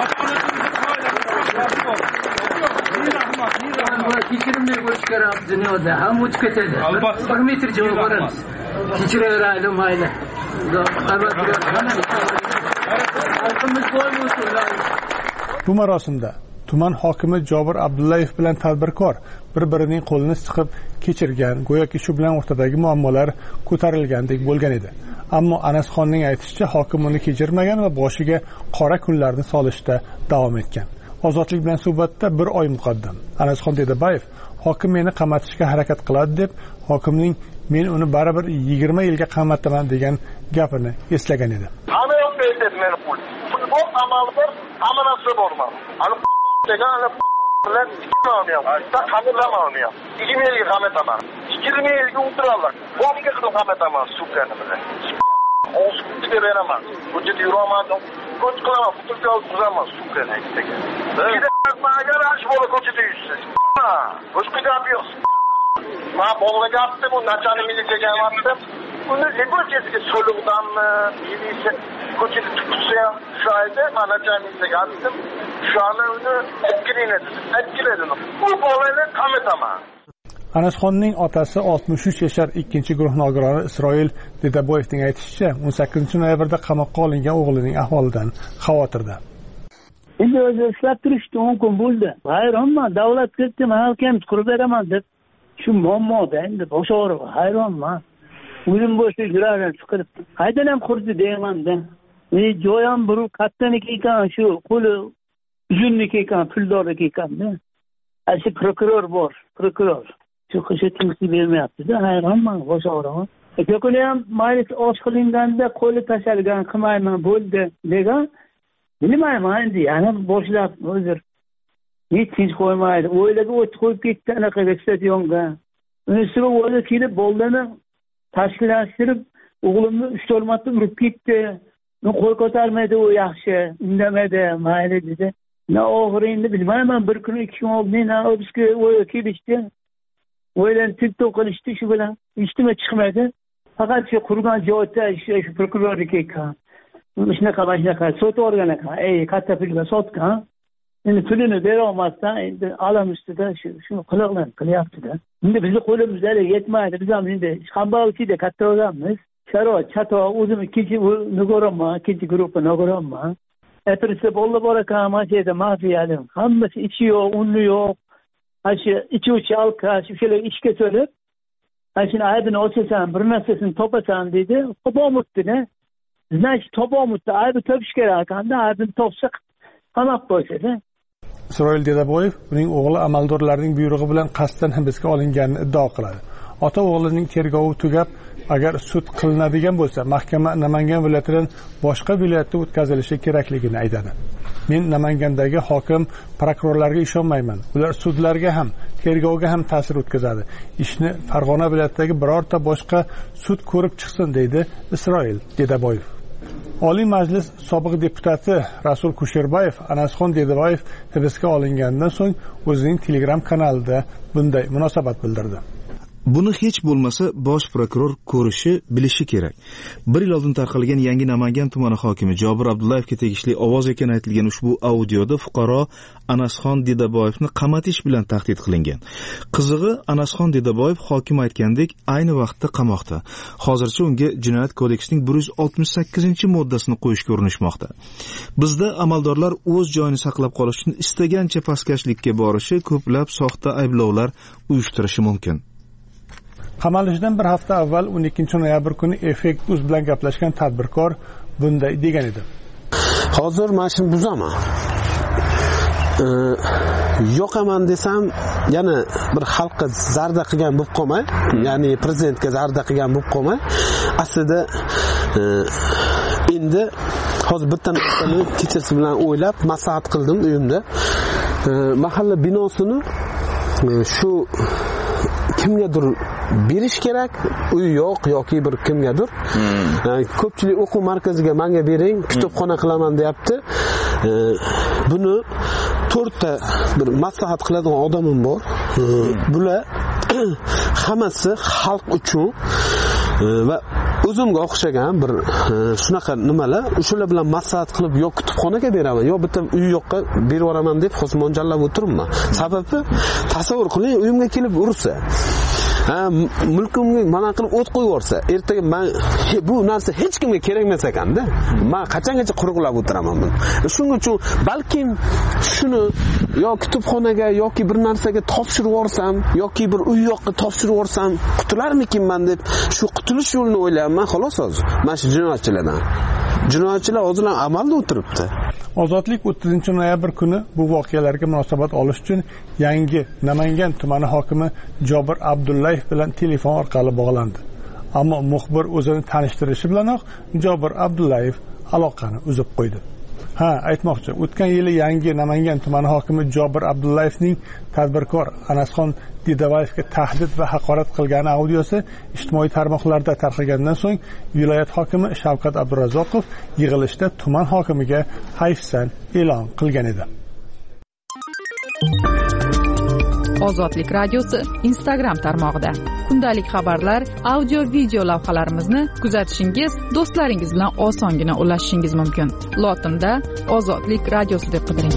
mas'uliyatimiz kechirimli bo'lish kerak dunyoda. Ham o'tib ketadi. Bir metr javob beramiz. Kechiraveraylik mayli. Bu marosimda tuman hokimi Jobir Abdullayev bilan tadbirkor bir-birining qo'lini siqib kechirgan, go'yoki shu bilan o'rtadagi muammolar ko'tarilgandek bo'lgan edi. Ammo Anasxonning aytishicha, hokim uni kechirmagan va boshiga qora kunlarni solishda davom etgan. Ozodlik bilan suhbatda bir oy muqaddam Anasxon Dedabayev hokim meni qamatishga harakat qiladi deb, hokimning men uni baribir yigirma yilga qamataman degan gapini eslagan edi. Hamma yoqda aytadi meni qo'l. Futbol amalda hamma narsa borman. Ani degan bilan olmayapman. Qamilama olmayapman. yigirma yilga qamataman. yigirma yilga o'tiraman. Bomga qilib qamataman sukani bilan. O'zimga beraman. Hujjat yuraman. Ko'ch qilaman, futbolga uzaman sukani degan. Agar ash bola ko'chada yursiz. Boshqa gap yo'q. Men bolaga aytdim, u nachani militsiyaga aytdim. Uni libosiyasiga so'liqdanmi, militsiya ko'chada tutsa, shayda men nachani militsiyaga aytdim. Shuni uni etkiledi, etkiledi. Bu bolani qamataman. Anasxonning otasi oltmish uch yashar ikkinchi guruh nogironi Isroil Dedaboyevning aytishicha, o'n sakkizinchi noyabrda qamoqqa olingan o'g'lining ahvolidan xavotirda. Endi o'zi ishlab turishdi o'n kun bo'ldi. Hayronman, davlat ketdi, men ham qurib beraman deb. Shu muammoda endi bosh og'rig'i, hayronman. O'zim bo'shda yuraman chiqib. Qaydan ham qurdi deyman-da. E joy ham bir kattaniki ekan, shu qo'li uzunniki ekan, puldorniki ekan-da. Shu prokuror bor, prokuror. Shu qishi tinchlik bermayapti-da, hayronman, bosh og'rig'i. Ko'kuni ham mayli osh qilinganda qo'li tashalgan, qilmayman bo'ldi degan. Bilmayman endi, yana boshlab o'zir. Hech tinch qo'ymaydi. O'ylaga o't qo'yib ketdi anaqa stadionga. Unisiga o'zi kelib boldani tashkillashtirib, o'g'limni uch to'rt marta urib ketdi. Men qo'l ko'tarmaydi, u yaxshi, indamadi, mayli dedi. Na og'riqni bilmayman, bir kun ikki kun oldin o'zga o'yga kelishdi. O'ylan TikTok qilishdi shu bilan. Ishtima chiqmadi. Faqat shu qurgan joyda shu prokurorlik ekan. Shunaqa shunaqa sot organ ekan. Ey, katta pulga sotgan. Endi pulini bera olmasdan endi alam ustida shu shuni qiloqlar qilyapti-da. Endi bizni qo'limizda yetmaydi. Biz ham endi Xambalchida katta odammiz. Sharoit, chato, o'zim ikkinchi nogoronman, ikkinchi guruhga nogoronman. Atrofda bolalar bor ekan, masjidda mafiyali. Hammasi ichi yo'q, uni yo'q. Ashi ichuvchi alkash, o'shalar ishga to'lib, ashuni aybini olsasan, bir narsasini topasan dedi. Topolmabdi-da. Значит, topolmabdi, aybi topish kerak ekanda, aybini topsa qamab qo'ysa-da. Isroil Dedaboyev uning o'g'li amaldorlarning buyrug'i bilan qasddan hibsga olinganini iddao qiladi. Ota o'g'lining tergovi tugab, agar sud qilinadigan bo'lsa, mahkama Namangan viloyatidan boshqa viloyatga o'tkazilishi kerakligini aytadi. Men Namangandagi hokim, prokurorlarga ishonmayman. Ular sudlarga ham, tergovga ham ta'sir o'tkazadi. Ishni Farg'ona viloyatidagi birorta boshqa sud ko'rib chiqsin, deydi Isroil Dedaboyev. Oliy Majlis sobiq deputati Rasul Kusherbayev Anasxon Dedaboyev hibsga olinganidan so'ng o'zining Telegram kanalida bunday munosabat bildirdi. Buni hech bo'lmasa bosh prokuror ko'rishi, bilishi kerak. Bir yil oldin tarqalgan yangi Namangan tumani hokimi Jobir Abdullayevga tegishli ovoz ekani aytilgan ushbu audioda fuqaro Anasxon Dedaboyevni qamatish bilan tahdid qilingan. Qizig'i, Anasxon Dedaboyev hokim aytgandek ayni vaqtda qamoqda. Hozircha unga Jinoyat kodeksining bir yuz oltmish sakkizinchi moddasini qo'yishga urinishmoqda. Bizda amaldorlar o'z joyini saqlab qolish uchun istagancha pastkashlikka borishi, ko'plab soxta ayblovlar uyushtirishi mumkin. Qamalishidan bir hafta avval o'n ikkinchi noyabr kuni Effekt Uz bilan gaplashgan tadbirkor bunday degan edi. Hozir mashina buzaman. E, yo'qaman desam, yana bir xalqqa zarda qilgan bo'lib qolmay, ya'ni prezidentga zarda qilgan bo'lib qolmay, aslida e, endi hozir bitta narsani kechasi bilan o'ylab maslahat qildim uyimda. E, mahalla binosini e, shu kimgadir berish kerak, uy yo'q yoki bir kimgadir. Hmm. Yani, ko'pchilik o'quv markaziga menga bering, kutubxona qilaman deyapti. E, buni to'rtta bir maslahat qiladigan odamim bor. E, bular hammasi xalq uchun e, va o'zimga o'xshagan bir e, shunaqa nimalar, o'shalar bilan maslahat qilib yo kutubxonaga beraman, yo bitta uy yo'qqa berib yuboraman deb hozir mo'ljallab o'tiribman. Sababi tasavvur qiling, uyimga kelib ursa, ha, mulkimga mana qilib o't qo'yib yuborsa, ertaga men bu narsa hech kimga kerak emas ekanda. Men qachongacha quruqlab o'tiraman buni. Shuning uchun balkim shuni yo kutubxonaga yoki bir narsaga topshirib yuborsam, yoki bir uy yo'qqa topshirib yuborsam, qutularmikinman deb shu qutulish yo'lini o'ylayapman, xolos hozir. Mana shu jinoyatchilardan. Jinoyatchilar hozir amalda o'tiribdi. Ozodlik o'ttizinchi noyabr kuni bu voqealarga munosabat olish uchun yangi Namangan tumani hokimi Jobir Abdullayev bilan telefon orqali bog'landi. Ammo muxbir o'zini tanishtirishi bilanoq Jobir Abdullayev aloqani uzib qo'ydi. Ha, aytmoqchi, o'tgan yili yangi Namangan tumani hokimi Jobir Abdullayevning tadbirkor Anasxon Dedaboyevga tahdid va haqorat qilgani audiosi ijtimoiy tarmoqlarda tarqalgandan so'ng viloyat hokimi Shavkat Abdurazzoqov yig'ilishda tuman hokimiga hayfsan e'lon qilgan edi. Ozodlik radiosi Instagram tarmog'ida kundalik xabarlar, audio video lavhalarimizni kuzatishingiz, do'stlaringiz bilan osongina ulashishingiz mumkin. Lotinda Ozodlik radiosi deb qidiring.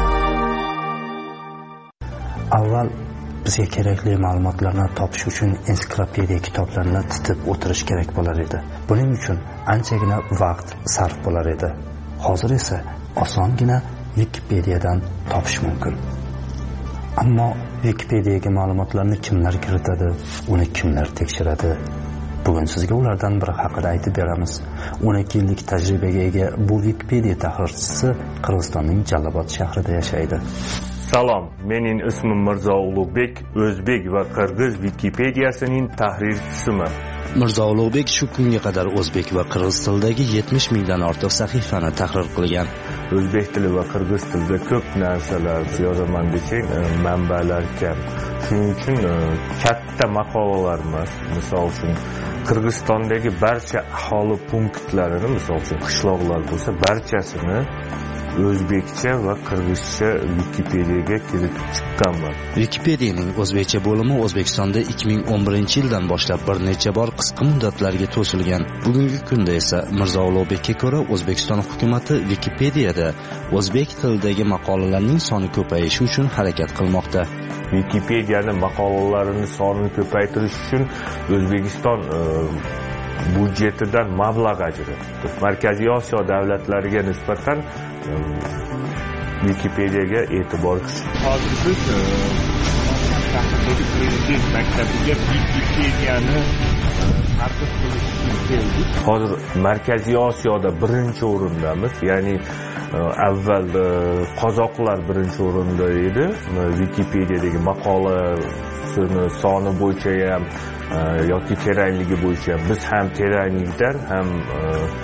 Avval bizga kerakli ma'lumotlarni topish uchun ensiklopediya kitoblarini titib o'tirish kerak bo'lar edi. Buning uchun anchagina vaqt sarf bo'lar edi. Hozir esa osongina Wikipediyadan topish mumkin. Ammo Wikipediyaga ma'lumotlarni kimlar kiritadi, uni kimlar tekshiradi? Bugun sizga ulardan biri haqida aytib beramiz. o'n ikki yillik tajribaga ega bu Wikipediya tahrirchisi Qirg'izistonning Jalobod shahrida yashaydi. Salom, mening ismim Mirzo Ulug'bek, o'zbek va qirg'iz Wikipediyasining tahrirchisiman. Mirzo Ulug'bek shu kunga qadar o'zbek va qirg'iz tilidagi yetmish mingdan ortiq sahifani tahrir qilgan. O'zbek tili va qirg'iz tilida ko'p narsalar yozaman desang, manbalar kam. Shuning uchun katta maqolalar emas, misol uchun Qirg'izistondagi barcha aholi punktlarini, misol uchun qishloqlar bo'lsa, barchasini o'zbekcha va qirg'izcha Wikipediyaga kiritib chiqqanman. Wikipediyaning o'zbekcha bo'limi O'zbekistonda ikki ming o'n birinchi yildan boshlab bir necha bor qisqa muddatlarga to'silgan. Bugungi kunda esa Mirzo Ulug'bekka ko'ra O'zbekiston hukumatı Wikipediyada o'zbek tilidagi maqolalarning soni ko'payishi uchun harakat qilmoqda. Wikipediyaning maqolalarini sonini ko'paytirish uchun O'zbekiston e, budjetidan mablag' ajratdi. Markaziy Osiyo davlatlariga nisbatan Wikipediyaga e'tibor kuchli. Hozir biz shahardagi prezident maktabiga Wikipediyani targ'ib qilish uchun keldik. Hozir Markaziy Osiyoda birinchi o'rindamiz. Ya'ni avval qozoqlar birinchi o'rinda edi. Wikipediyadagi maqolasini soni bo'yicha ham yoki teranligi bo'yicha biz ham teranlikdan ham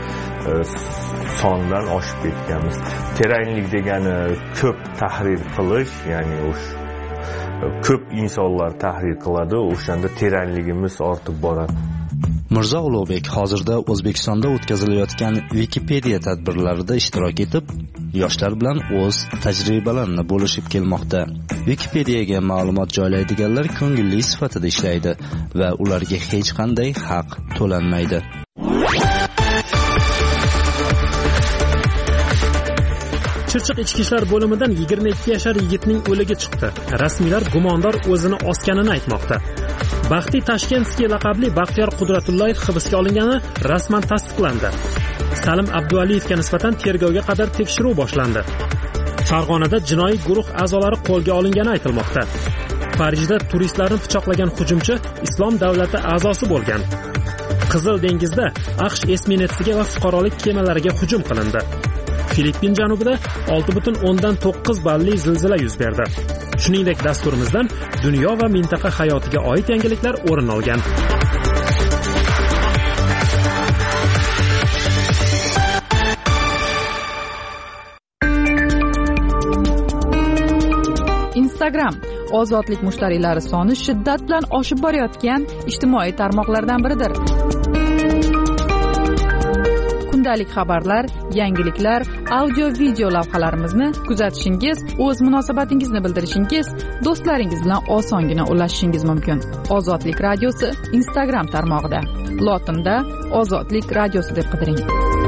sondan oshib ketganmiz. Teranlik degani ko'p tahrir qilish, ya'ni o'sha ko'p insonlar tahrir qiladi, o'shanda teranligimiz ortib boradi. Mirzo Ulug'bek hozirda O'zbekistonda o'tkazilayotgan Wikipedia tadbirlarida ishtirok etib, yoshlar bilan o'z tajribalarini bo'lishib kelmoqda. Wikipediaga ma'lumot joylaydiganlar ko'ngilli sifatida ishlaydi va ularga hech qanday haq to'lanmaydi. Chirchiq ichki ishlar bo'limidan yigirma ikki yashar yigitning o'ligi chiqdi. Rasmiylar gumondor o'zini osganini aytmoqda. Baxtiy Tashkentskiy laqabli Baxtiyor Qudratullayev hibsga olingani rasman tasdiqlandi. Salim Abdualiyevga nisbatan tergovga qadar tekshiruv boshlandi. Farg'onada jinoiy guruh a'zolari qo'lga olingani aytilmoqda. Parijda turistlarni pichoqlagan hujumchi Islom davlati a'zosi bo'lgan. Qizil dengizda AQSh esminetiga va fuqarolik kemalariga hujum qilindi. Filippin janubida olti butun o'ndan to'qqiz balli zilzila yuz berdi. Shuningdek, dasturimizdan dunyo va mintaqa hayotiga oid yangiliklar o'rin olgan. Instagram ozodlik mushtariylari soni shiddat bilan oshib borayotgan ijtimoiy tarmoqlardan biridir. Kundalik xabarlar, yangiliklar, audio-video lavhalarimizni kuzatishingiz, o'z munosabatingizni bildirishingiz, do'stlaringiz bilan osongina ulashishingiz mumkin. Ozodlik radiosi Instagram tarmog'ida. Lotinda Ozodlik radiosi deb qidiring.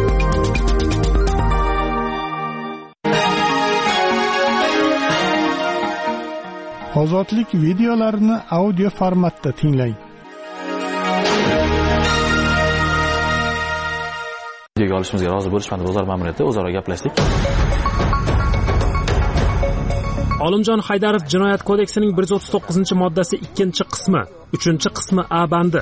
Ozodlik videolarini audio formatda tinglang. Videoga olishimizga rozi bo'lishmadi, bozor ma'muriyati o'zaro gaplashdik. Olimjon Haydarov Jinoyat kodeksining bir yuz o'ttiz to'qqizinchi moddasi ikkinchi qismi, uchinchi qismi A bandi.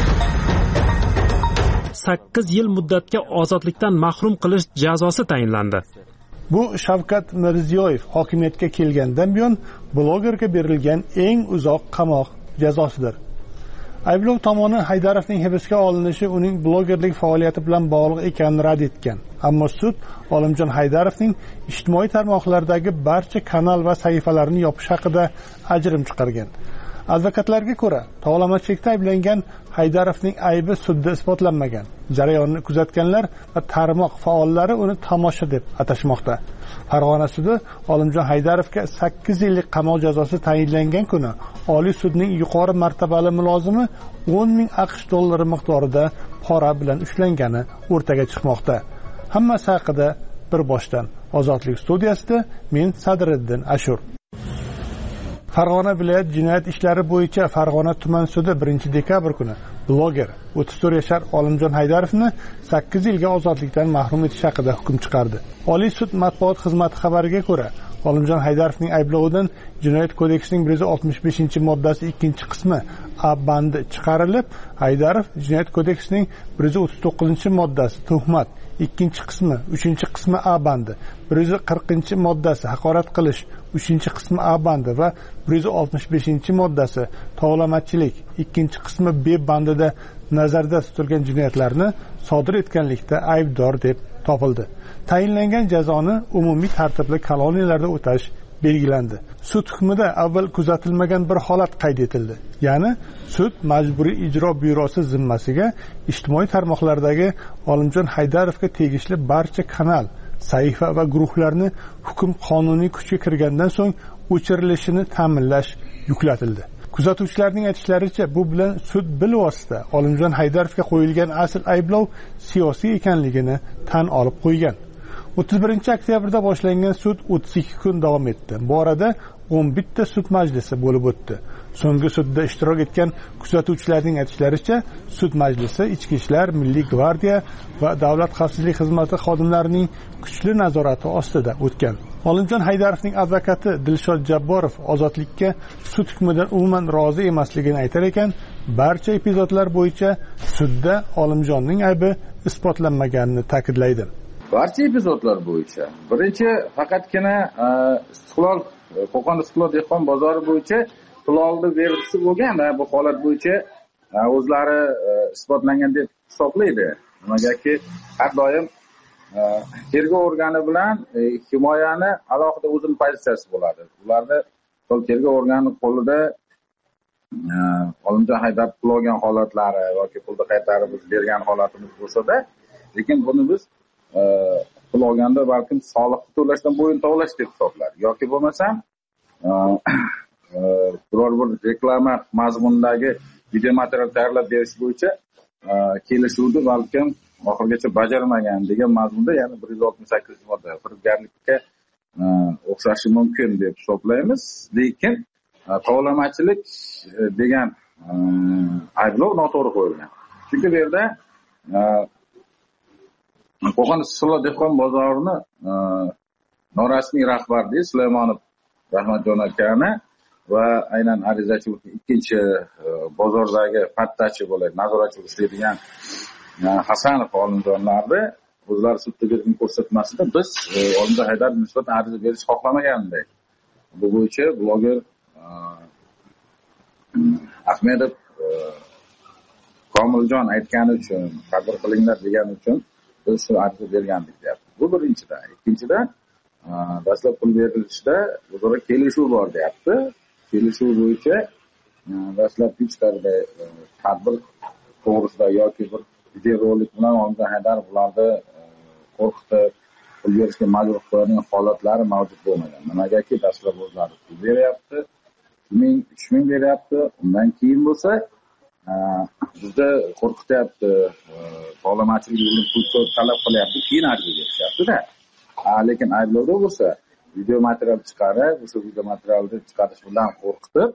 sakkiz yil muddatga ozodlikdan mahrum qilish jazosi tayinlandi. Bu Shavkat Mirziyoyev hokimiyatga kelgandan buyon blogerga berilgan eng uzoq qamoq jazosidir. Ayblov tomoni Haydarovning hibsga olinishi uning blogerlik faoliyati bilan bog'liq ekanini rad etgan. Ammo sud Olimjon Haydarovning ijtimoiy tarmoqlardagi barcha kanal va sahifalarini yopish haqida ajrim chiqargan. Advokatlarga ko'ra, tovlamachilikda ayblangan Haydarovning aybi sudda isbotlanmagan. Jarayonni kuzatganlar va tarmoq faollari uni tomosha deb atashmoqda. Farg'ona sudi Olimjon Haydarovga sakkiz yillik qamoq jazosi tayinlangan kuni Oliy sudning yuqori martabali mulozimi o'n ming AQSh dollari miqdorida pora bilan ushlangani o'rtaga chiqmoqda. Hammasi haqida bir boshdan Ozodlik studiyasida men Sadriddin Ashur. Farg'ona viloyat jinoyat ishlari bo'yicha Farg'ona tuman sudi birinchi dekabr kuni bloger o'ttiz to'rt yashar Olimjon Haydarovni sakkiz yilga ozodlikdan mahrum etish haqida hukm chiqardi. Oliy sud matbuot xizmati xabariga ko'ra, Olimjon Haydarovning ayblovidan Jinoyat kodeksining bir yuz oltmish beshinchi moddasi ikkinchi qismi A bandi chiqarilib, Haydarov Jinoyat kodeksining bir yuz o'ttiz to'qqizinchi moddasi tuhmat, ikkinchi qismi, uchinchi qismi A bandi, bir yuz qirqinchi moddasi haqorat qilish, uchinchi qismi A bandi va bir yuz oltmish beshinchi moddasi tovlamachilik, ikkinchi qismi B bandida nazarda tutilgan jinoyatlarni sodir etganlikda aybdor deb topildi. Tayinlangan jazoni umumiy tartibli koloniyalarda o'tash belgilandi. Sud hukmida avval kuzatilmagan bir holat qayd etildi. Ya'ni sud majburiy ijro byurosi zimmasiga ijtimoiy tarmoqlardagi Olimjon Haydarovga tegishli barcha kanal, sahifa va guruhlarni hukm qonuniy kuchga kirgandan so'ng o'chirilishini ta'minlash yuklatildi. Kuzatuvchilarning aytishlaricha, bu bilan sud bilvosita Olimjon Haydarovga qo'yilgan asl ayblov siyosiy ekanligini tan olib qo'ygan. o'ttiz birinchi oktyabrda boshlangan sud o'ttiz ikki kun davom etdi. Bu orada o'n bitta sud majlisi bo'lib o'tdi. So'nggi sudda ishtirok etgan kuzatuvchilarning aytishlaricha, sud majlisi Ichki ishlar, Milliy gvardiya va Davlat xavfsizlik xizmati xodimlarining kuchli nazorati ostida o'tgan. Olimjon Haydarovning advokati Dilshod Jabborov ozodlikka sud hukmidan umuman rozi emasligini aytar ekan, barcha epizodlar bo'yicha sudda Olimjonning aybi isbotlanmaganini ta'kidlaydi. Barcha epizodlar bo'yicha birinchi faqatgina Istiqlol, Qo'qon Istiqlol dehqon bozori bo'yicha pulolni belgisi bo'lgan, bu holat bo'yicha o'zlari isbotlangan deb hisoblaydi. Nimagaki har doim tergov organi bilan himoyani alohida o'zini pozitsiyasi bo'ladi. Ularni tergov organi qo'lida Olimjon Haydar pul olgan holatlari yoki pulni qaytarib bergan holatimiz bo'lsa-da, lekin buni biz pul olganda balkim soliqni to'lashdan bo'yin tovlash deb hisoblaydi yoki bo'lmasam biror bir reklama mazmunidagi video material tayyorlab berish bo'yicha kelishuvni balkim oxirigacha bajarmagan degan mazmunda, ya'ni bir yuz oltmish sakkizinchi modda firibgarlikka o'xshashi mumkin deb hisoblaymiz. Lekin tovlamachilik degan ayblov noto'g'ri qo'yilgan. Chunki bu yerda Qo'qon Issiqsuv dehqon bozorini norasmiy rahbari Sulaymonov Rahmatjon akani va aynan arizachi ikkinchi bozordagi pattachi bo'ladi, nazoratchi ishlaydigan Hasanov olimjonlarni o'zlari sudda bergan ko'rsatmasida biz Olimjon Haydarovga nisbatan ariza berish xohlamagandik. Bu bo'yicha bloger Ahmedov Komiljon aytgani uchun, sabr qilinglar degani uchun biz shu ariza bergandik deyapti. Bu birinchidan. Ikkinchidan, dastlab pul berilishda o'zaro kelishuv bor deyapti. Kelishuv bo'yicha dastlab hech qanday tadbir to'g'risida yoki bir videorolik bilan Olimjon Haydarov ularni qo'rqitib pul berishga majbur qiladigan holatlari mavjud bo'lmagan. Nimagaki dastlab o'zlari pul beryapti, ming uch ming beryapti, undan keyin bo'lsa bizda qo'rqityapti, tovlamachilik yo'lini pul talab qilyapti, keyin ariza berishyapti-da. Lekin ayblovda bo'lsa video material chiqarib, o'sha video materialni chiqarish bilan qo'rqitib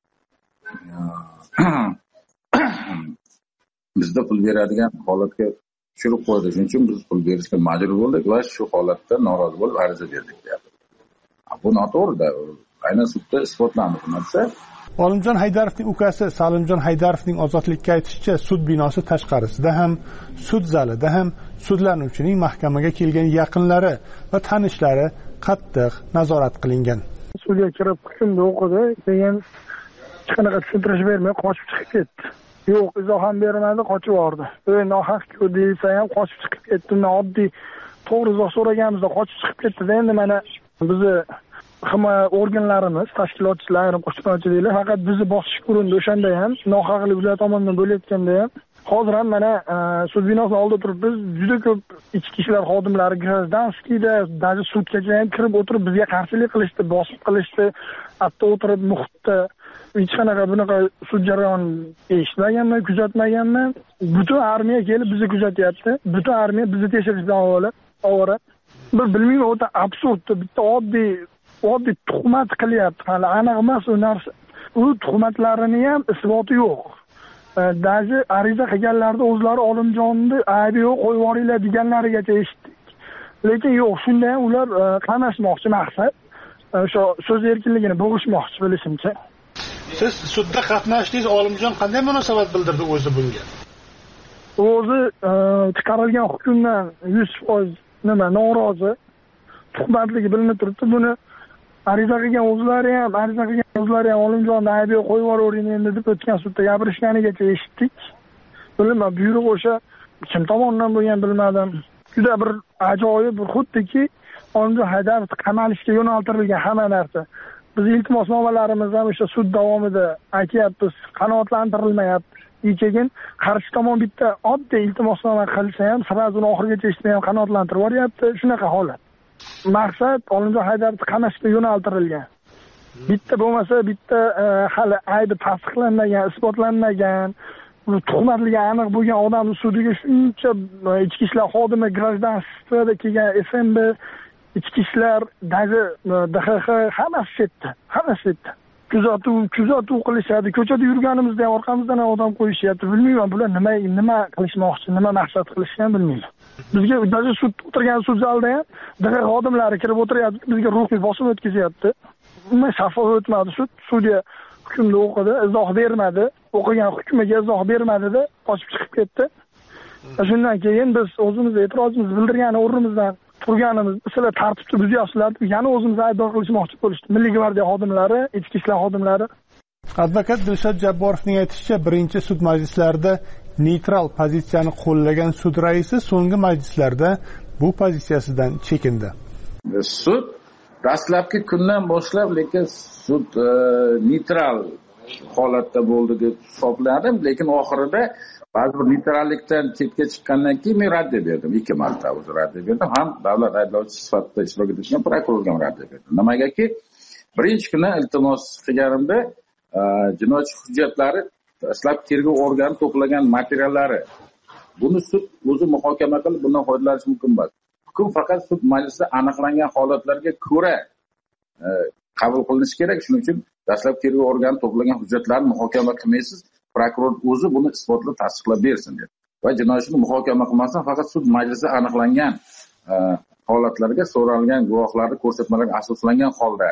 bizda pul beradigan holatga tushirib qo'ydi. Shuning uchun biz pul berishga majbur bo'ldik va shu holatda norozi bo'lib ariza berdik deyapti. Bu noto'g'ri-da. Aynan sudda isbotlandi bu narsa. Olimjon Haydarovning ukasi Salimjon Haydarovning ozodlikka aytishicha, sud binosi tashqarisida ham, sud zalida ham sudlanuvchining mahkamaga kelgan yaqinlari va tanishlari qattiq nazorat qilingan. Sudga kirib hukmni o'qidi, keyin hech qanaqa tushuntirish bermay qochib chiqib ketdi. Yo'q, izoh ham bermadi, qochib bordi. O'y nohaq-ku desa ham qochib chiqib ketdi. Oddiy to'g'ri izoh so'raganimizda qochib chiqib ketdi. Endi mana bizni himoya organlarimiz, tashkilotchilar, ayrim qo'shnichi deylar, faqat bizni bosish urindi. O'shanda ham nohaqlik ular tomonidan bo'layotganda ham hozir ham mana sud binosini oldida turib biz juda ko'p ichki ishlar xodimlari Grazdanskiyda даже sudgacha ham kirib o'tirib bizga qarshilik qilishdi, bosib qilishdi, hatto o'tirib muhitda hech qanaqa bunaqa sud jarayoni eshitmaganman, kuzatmaganman. Butun armiya kelib bizni kuzatyapti. Butun armiya bizni tekshirishdan avval ovora. Bir bilmayman, o'ta absurddi. Bitta oddiy oddiy tuhmat qilyapti. Hali aniq emas u narsa. U tuhmatlarini ham isboti yo'q. Daji ariza qilganlarda o'zlari Olimjonni aybi yo'q, qo'yib yuboringlar deganlarigacha eshitdik. Lekin yo'q, shunda ham ular qamashmoqchi maqsad. O'sha so'z erkinligini bo'g'ishmoqchi bilishimcha. Siz sudda qatnashdingiz, Olimjon qanday munosabat bildirdi o'zi bunga? O'zi chiqarilgan hukmdan yuz foiz nima norozi, tuhmatligi bilinib turibdi. Buni ariza qilgan o'zlari ham, ariza qilgan o'zlari ham Olimjonni aybi yo'q, qo'yib yuboring endi deb o'tgan sudda gapirishganigacha eshitdik. Bilmadim, buyruq o'sha kim tomonidan bo'lgan bilmadim. Juda bir ajoyib, bir xuddiki Olimjon Haydarov qamalishga yo'naltirilgan hamma narsa. Biz iltimosnomalarimiz ham o'sha sud davomida aytyapmiz, qanoatlantirilmayapti. Keyin qarshi tomon bitta oddiy iltimosnoma qilsa ham, sirasi uni oxirigacha eshitmay ham qanoatlantirib yuboryapti. Shunaqa holat. Maqsad Olimjon Haydarovni qamashga yo'naltirilgan. Bitta bo'lmasa, bitta hali aybi tasdiqlanmagan, isbotlanmagan, tuhmatligi aniq bo'lgan odamni sudiga shuncha ichki ishlar xodimi, Grazdanskiyada kelgan S M B ichki ishlar, даже D X X hammasi chetda, hammasi chetda. Kuzatuv, kuzatuv qilishadi. Ko'chada yurganimizda ham orqamizdan odam qo'yishyapti. Bilmayman, bular nima nima qilishmoqchi, nima maqsad qilishgan bilmayman. Bizga даже sud o'tirgan sud zalida ham D X X xodimlari kirib o'tiryapti, bizga ruhiy bosim o'tkazyapti. Nima shaffof o'tmadi sud, sudya hukmni o'qidi, izoh bermadi, o'qigan hukmiga izoh bermadi-da, qochib chiqib ketdi. Shundan keyin biz o'zimiz e'tirozimizni bildirgan o'rnimizdan turganimiz, sizlar tartibni buzyapsizlar deb yana o'zimizni aybdor qilishmoqchi bo'lishdi. Milliy gvardiya xodimlari, ichki ishlar xodimlari. Advokat Dilshod Jabborovning aytishicha, birinchi sud majlislarida neytral pozitsiyani qo'llagan sud raisi so'nggi majlislarda bu pozitsiyasidan chekindi. Sud dastlabki kundan boshlab lekin sud neytral holatda bo'ldi deb hisobladim, lekin oxirida ba'zi bir neytrallikdan chetga chiqqandan keyin men raddiya berdim, ikki marta o'zi raddiya berdim, ham davlat ayblovchisi sifatida ishtirok etgan prokurorga ham raddiya berdim. Nimagaki birinchi kuni iltimos qilganimda jinoyat hujjatlari, dastlab tergov organi to'plagan materiallari, buni sud o'zi muhokama qilib bundan foydalanish mumkin emas. Hukm faqat sud majlisida aniqlangan holatlarga ko'ra qabul qilinishi kerak. Shuning uchun dastlab tergov organi to'plagan hujjatlarni muhokama qilmaysiz, prokuror o'zi buni isbotlab tasdiqlab bersin dedi. Va jinoyatchini muhokama qilmasdan faqat sud majlisida aniqlangan holatlarga, so'ralgan guvohlarning ko'rsatmalariga asoslangan holda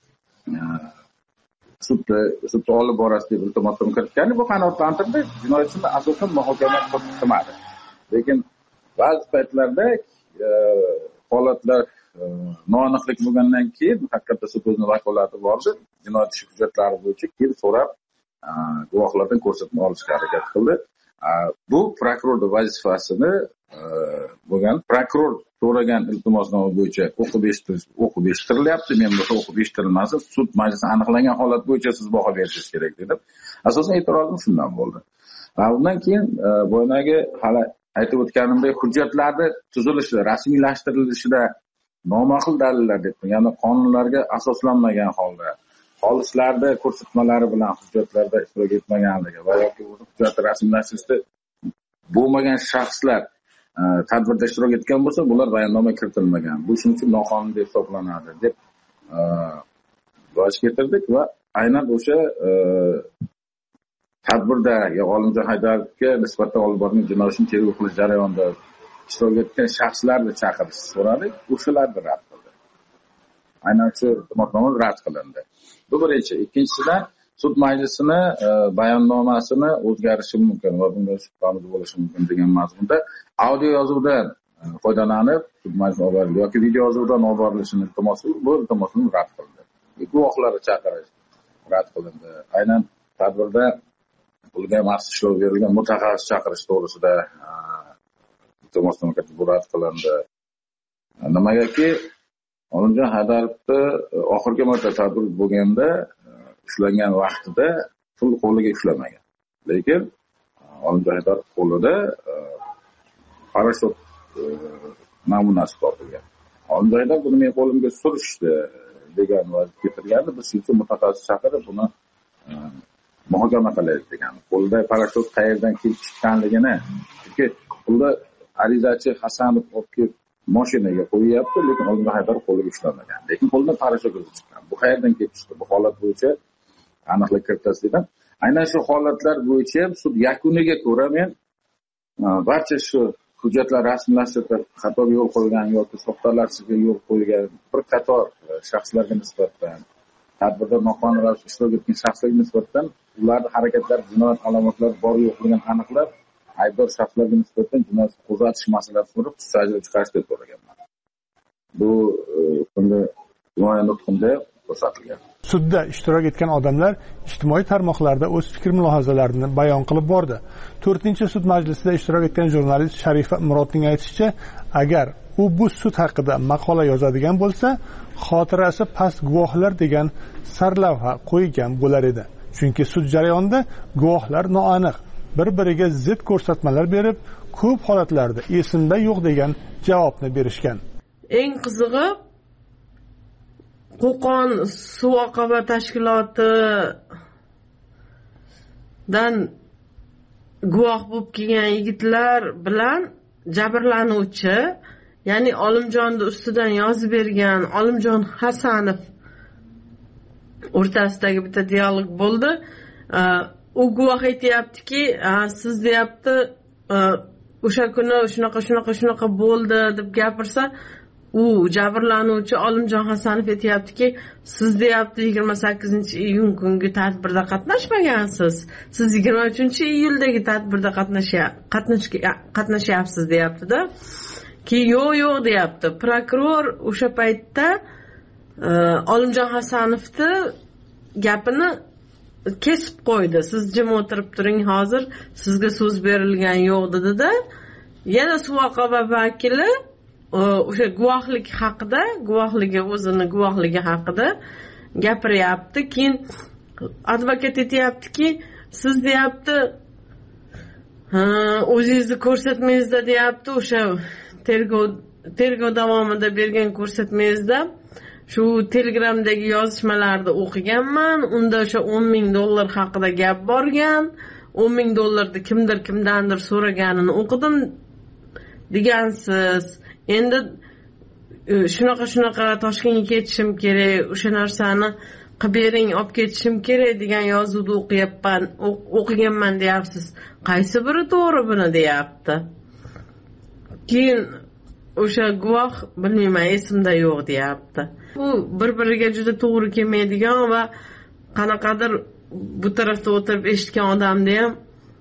sudda sudda olib borasiz deb iltimos kiritgani, bu qanoatlantirdi. Jinoyatchini asosan muhokama qilmadi. Lekin ba'zi paytlarda holatlar noaniqlik bo'lgandan keyin haqiqatda sud o'zining vakolati bordi. Jinoyat ishi hujjatlari bo'yicha kelib so'rab guvohlardan ko'rsatma olishga harakat qildi. Bu prokurorning vazifasini bo'lgan. Prokuror so'ragan iltimosnoma bo'yicha o'qib eshitirish, o'qib eshitirilyapti. Men bo'lsa o'qib eshitirilmasa, sud majlisi aniqlangan holat bo'yicha siz baho berishingiz kerak dedim. Asosan e'tirozim shundan bo'ldi. Va undan keyin boyagi hali aytib o'tganimdek hujjatlarni tuzilishi, rasmiylashtirilishida nomaqbul dalillar deb, ya'ni qonunlarga asoslanmagan holda, xolislarda ko'rsatmalari bilan hujjatlarda ishtirok etmaganligi va yoki o'zi hujjatni rasmiylashtirishda bo'lmagan shaxslar tadbirda ishtirok etgan bo'lsa, bular bayonnoma kiritilmagan. Bu shuning uchun noqonuniy deb hisoblanadi deb bosh keltirdik va aynan o'sha tadbirda ya Olimjon Haydarovga nisbatan olib borilgan jinoiy ishni tergov qilish jarayonida ishtirok etgan shaxslarni chaqirish so'radik, o'shalarni rad qildi. Aynan shu iltimosnoma rad qilindi. Bu birinchi. Ikkinchisidan sud majlisini bayonnomasini o'zgarishi mumkin va bunga shubhamiz bo'lishi mumkin degan mazmunda audio yozuvdan foydalanib sud majlisi olib borildi yoki video yozuvdan olib borilishini iltimos bu iltimosni rad qildi. Guvohlarni chaqirish rad qilindi. Aynan tadbirda pulga maxsus ishlov berilgan mutaxassis chaqirish to'g'risida iltimosnoma rad qilindi. Nimagaki Olimjon Haydarovni oxirgi marta tadbir bo'lganda ushlangan vaqtida pul qo'liga ushlamagan. Lekin Olimjon Haydarov qo'lida parashyut namunasi topilgan. Olimjon Haydarov buni men qo'limga surishdi degan vaziyat keltirgandi. Biz uchun mutaxassis chaqirib buni muhokama qilaylik degan. Qo'lida parashyut qayerdan kelib chiqqanligini, chunki pulda arizachi Hasanov olib kelib mashinaga qo'yyapti, lekin Olimjon Haydarov qo'liga ushlamagan. Lekin qo'ldan parashyut o'zi chiqqan. Bu qayerdan kelib chiqdi? Bu holat bo'yicha aniqlik kiritasiz dedim. Aynan shu holatlar bo'yicha sud yakuniga ko'ra men barcha shu hujjatlar rasmiylashtirib xatoga yo'l qo'ygan yoki soxtalarchiga yo'l qo'ygan bir qator shaxslarga nisbatan, tadbirda noqonuniy ravishda ishtirok etgan shaxslarga nisbatan ularning harakatlari, jinoyat alomatlari bor yo'qligini aniqlab, aybdor shaxslarga nisbatan jinoyat qo'zg'atish masalasini ko'rib tajriba chiqarish deb so'raganman. Bu bunda jinoyat nutqida ko'rsatilgan. Sudda ishtirok etgan odamlar ijtimoiy tarmoqlarda o'z fikr mulohazalarini bayon qilib bordi. to'rtinchi sud majlisida ishtirok etgan jurnalist Sharifa Murodning aytishicha, agar u bu sud haqida maqola yozadigan bo'lsa, xotirasi past guvohlar degan sarlavha qo'ygan bo'lar edi. Chunki sud jarayonida guvohlar noaniq, bir-biriga zid ko'rsatmalar berib, ko'p holatlarda esimda yo'q degan javobni berishgan. Eng qizig'i Qo'qon suv oqova tashkilotidan guvoh bo'lib kelgan yigitlar bilan jabrlanuvchi, ya'ni Olimjonni ustidan yozib bergan Olimjon Hasanov o'rtasidagi bitta dialog bo'ldi. U guvoh aytayaptiki, siz deyapti, o'sha kuni shunaqa shunaqa shunaqa bo'ldi deb gapirsa, u jabrlanuvchi Olimjon Hasanov aytayaptiki, siz deyapti yigirma sakkizinchi iyun kungi tadbirda qatnashmagansiz. Siz yigirma uchinchi iyuldagi tadbirda qatnashyapsiz deyapti-da. Keyin yo'q yo'q deyapti. Prokuror o'sha paytda Olimjon Hasanovni gapini kesib qo'ydi. Siz jim o'tirib turing, hozir sizga so'z berilgan yo'q dedi-da. Yana suv oqova vakili o'sha guvohlik haqida, guvohligi o'zini guvohligi haqida gapiryapti. Keyin advokat aytayaptiki, siz deyapti, o'zingizni ko'rsatmangizda deyapti, o'sha tergov tergov davomida bergan ko'rsatmangizda shu Telegramdagi yozishmalarni o'qiganman. Unda o'sha o'n ming dollar haqida gap borgan. o'n ming dollarni kimdir kimdandir so'raganini o'qidim degansiz. Endi shunaqa shunaqa Toshkentga ketishim kerak, o'sha narsani qilib bering, olib ketishim kerak degan yozuvni o'qiyapman, o'qiganman deyapsiz. Qaysi biri to'g'ri buni deyapti. Keyin o'sha guvoh bilmayman, esimda yo'q deyapti. Bu bir-biriga juda to'g'ri kelmaydigan va qanaqadir bu tarafda o'tirib eshitgan odamni ham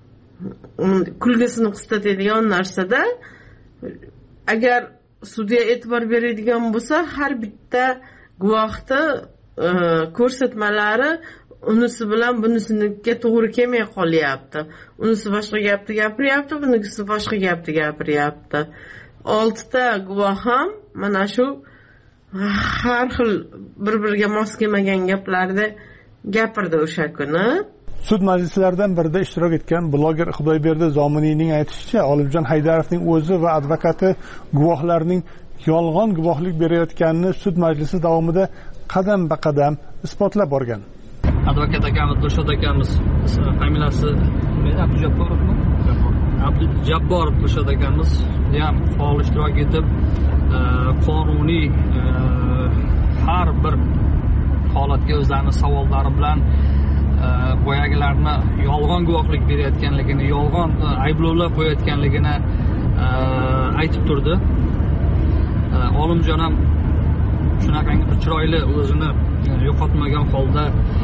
kulgisini qistatadigan narsada, agar sudya e'tibor beradigan bo'lsa, har bitta guvohni ko'rsatmalari unisi bilan bunisinikiga to'g'ri kelmay qolyapti. Unisi boshqa gapni gapiryapti, bunisi boshqa gapni gapiryapti. oltita guvoh ham mana shu har xil bir-biriga mos kelmagan gaplarni gapirdi o'sha kuni. Sud majlislaridan birida ishtirok etgan bloger Xudoyberdi Zominiyning aytishicha, Olimjon Haydarovning o'zi va advokati guvohlarning yolg'on guvohlik berayotganini sud majlisi davomida qadam-baqadam isbotlab borgan. Advokat akamiz, Dilshod akamiz, familiyasi Abdujabborovmi? Abdujabborov Dilshod akamiz ham faol ishtirok etib, qonuniy har bir holatga o'zlarining savollari bilan boyagilarni yolg'on guvohlik berayotganligini, yolg'on ayblovlar qo'yayotganligini aytib turdi. Olimjon ham shunaqangi bir chiroyli, o'zini yo'qotmagan holda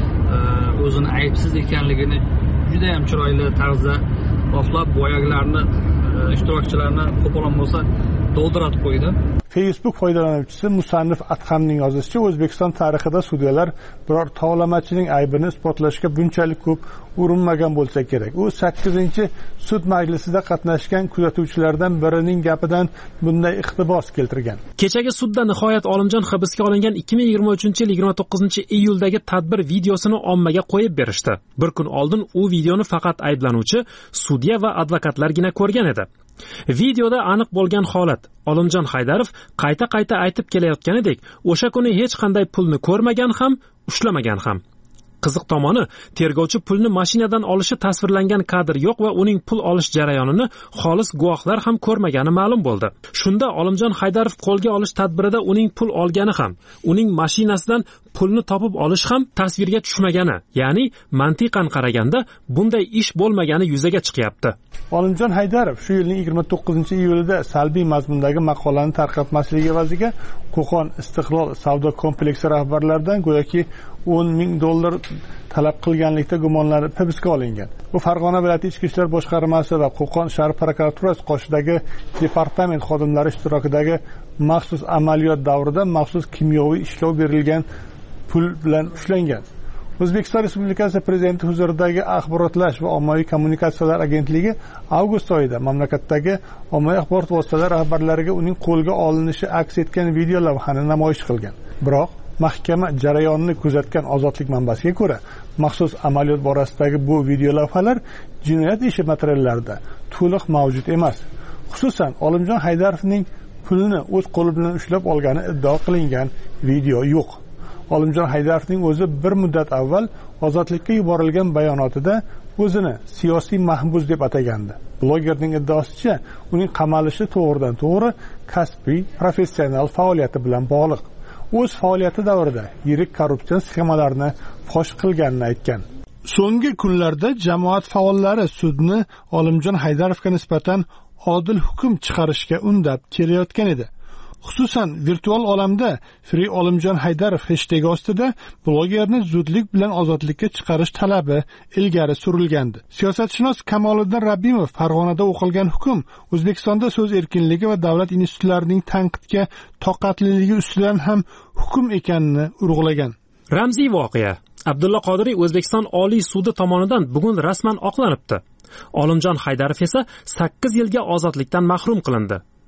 o'zini aybsiz ekanligini juda ham chiroyli tarzda xohlab boyagilarni, ishtirokchilarni qo'polon bo'lsa to'ldirib qo'ydi. Facebook foydalanuvchisi Musannif Adhamning yozishicha, O'zbekiston tarixida sudyalar biror tovlamachining aybini isbotlashga bunchalik ko'p urinmagan bo'lsa kerak. U sakkizinchi sud majlisida qatnashgan kuzatuvchilardan birining gapidan bunday iqtibos keltirgan. Kechagi sudda nihoyat Olimjon hibsga olingan ikki ming yigirma uchinchi yil yigirma to'qqizinchi iyuldagi tadbir videosini ommaga qo'yib berishdi. Bir kun oldin u videoni faqat ayblanuvchi sudya va advokatlargina ko'rgan edi. Videoda aniq bo'lgan holat, Olimjon Haydarov qayta-qayta aytib kelayotganidek, o'sha kuni hech qanday pulni ko'rmagan ham, ushlamagan ham. Qiziq tomoni, tergovchi pulni mashinadan olishi tasvirlangan kadr yo'q va uning pul olish jarayonini xolis guvohlar ham ko'rmagani ma'lum bo'ldi. Shunda Olimjon Haydarov qo'lga olish tadbirida uning pul olgani ham, uning mashinasidan pulni topib olish ham tasvirga tushmagani, ya'ni mantiqan qaraganda bunday ish bo'lmagani yuzaga chiqyapti. Olimjon Haydarov shu yilning yigirma to'qqizinchi iyulida salbiy mazmundagi maqolani tarqatmasligi evaziga Qo'qon Istiqlol savdo kompleksi rahbarlaridan go'yoki o'n ming dollar talab qilganlikda gumonlanib hibsga olingan. Bu Farg'ona viloyati ichki ishlar boshqarmasi va Qo'qon shahar prokuraturasi qoshidagi departament xodimlari ishtirokidagi maxsus amaliyot davrida maxsus kimyoviy ishlov berilgan pul bilan ushlangan. O'zbekiston Respublikasi Prezidenti huzuridagi Axborotlash va ommaviy kommunikatsiyalar agentligi avgust oyida mamlakatdagi ommaviy axborot vositalari rahbarlariga uning qo'lga olinishi aks etgan video lavhani namoyish qilgan. Biroq mahkama jarayonini kuzatgan Ozodlik manbasiga ko'ra, maxsus amaliyot borasidagi bu video lavhalar jinoyat ishi materiallarida to'liq mavjud emas. Xususan, Olimjon Haydarovning pulni o'z qo'li bilan ushlab olgani iddao qilingan video yo'q. Olimjon Haydarovning o'zi bir muddat avval ozodlikka yuborilgan bayonotida o'zini siyosiy mahbus deb atagandi. Blogerning iddaosicha, uning qamalishi to'g'ridan to'g'ri kasbiy, professional faoliyati bilan bog'liq. O'z faoliyati davrida yirik korrupsiya sxemalarini fosh qilganini aytgan. So'nggi kunlarda jamoat faollari sudni Olimjon Haydarovga nisbatan odil hukm chiqarishga undab kelayotgan edi. Xususan, virtual olamda Free Olimjon Haydarov hashtagi ostida blogerni zudlik bilan ozodlikka chiqarish talabi ilgari surilgandi. Siyosatshunos Kamoliddin Rabbimov Farg'onada o'qilgan hukm O'zbekistonda so'z erkinligi va davlat institutlarining tanqidga toqatliligi ustidan ham hukm ekanini urg'ulagan. Ramziy voqea. Abdulla Qodiriy O'zbekiston Oliy sudi tomonidan bugun rasman oqlanibdi. Olimjon Haydarov esa sakkiz yilga ozodlikdan mahrum qilindi.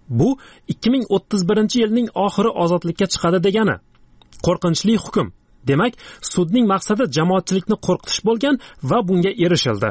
Bu ikki ming o'ttiz birinchi yilning oxiri ozodlikka chiqadi degani. Qo'rqinchli hukm. Demak, sudning maqsadi jamoatchilikni qo'rqitish bo'lgan va bunga erishildi.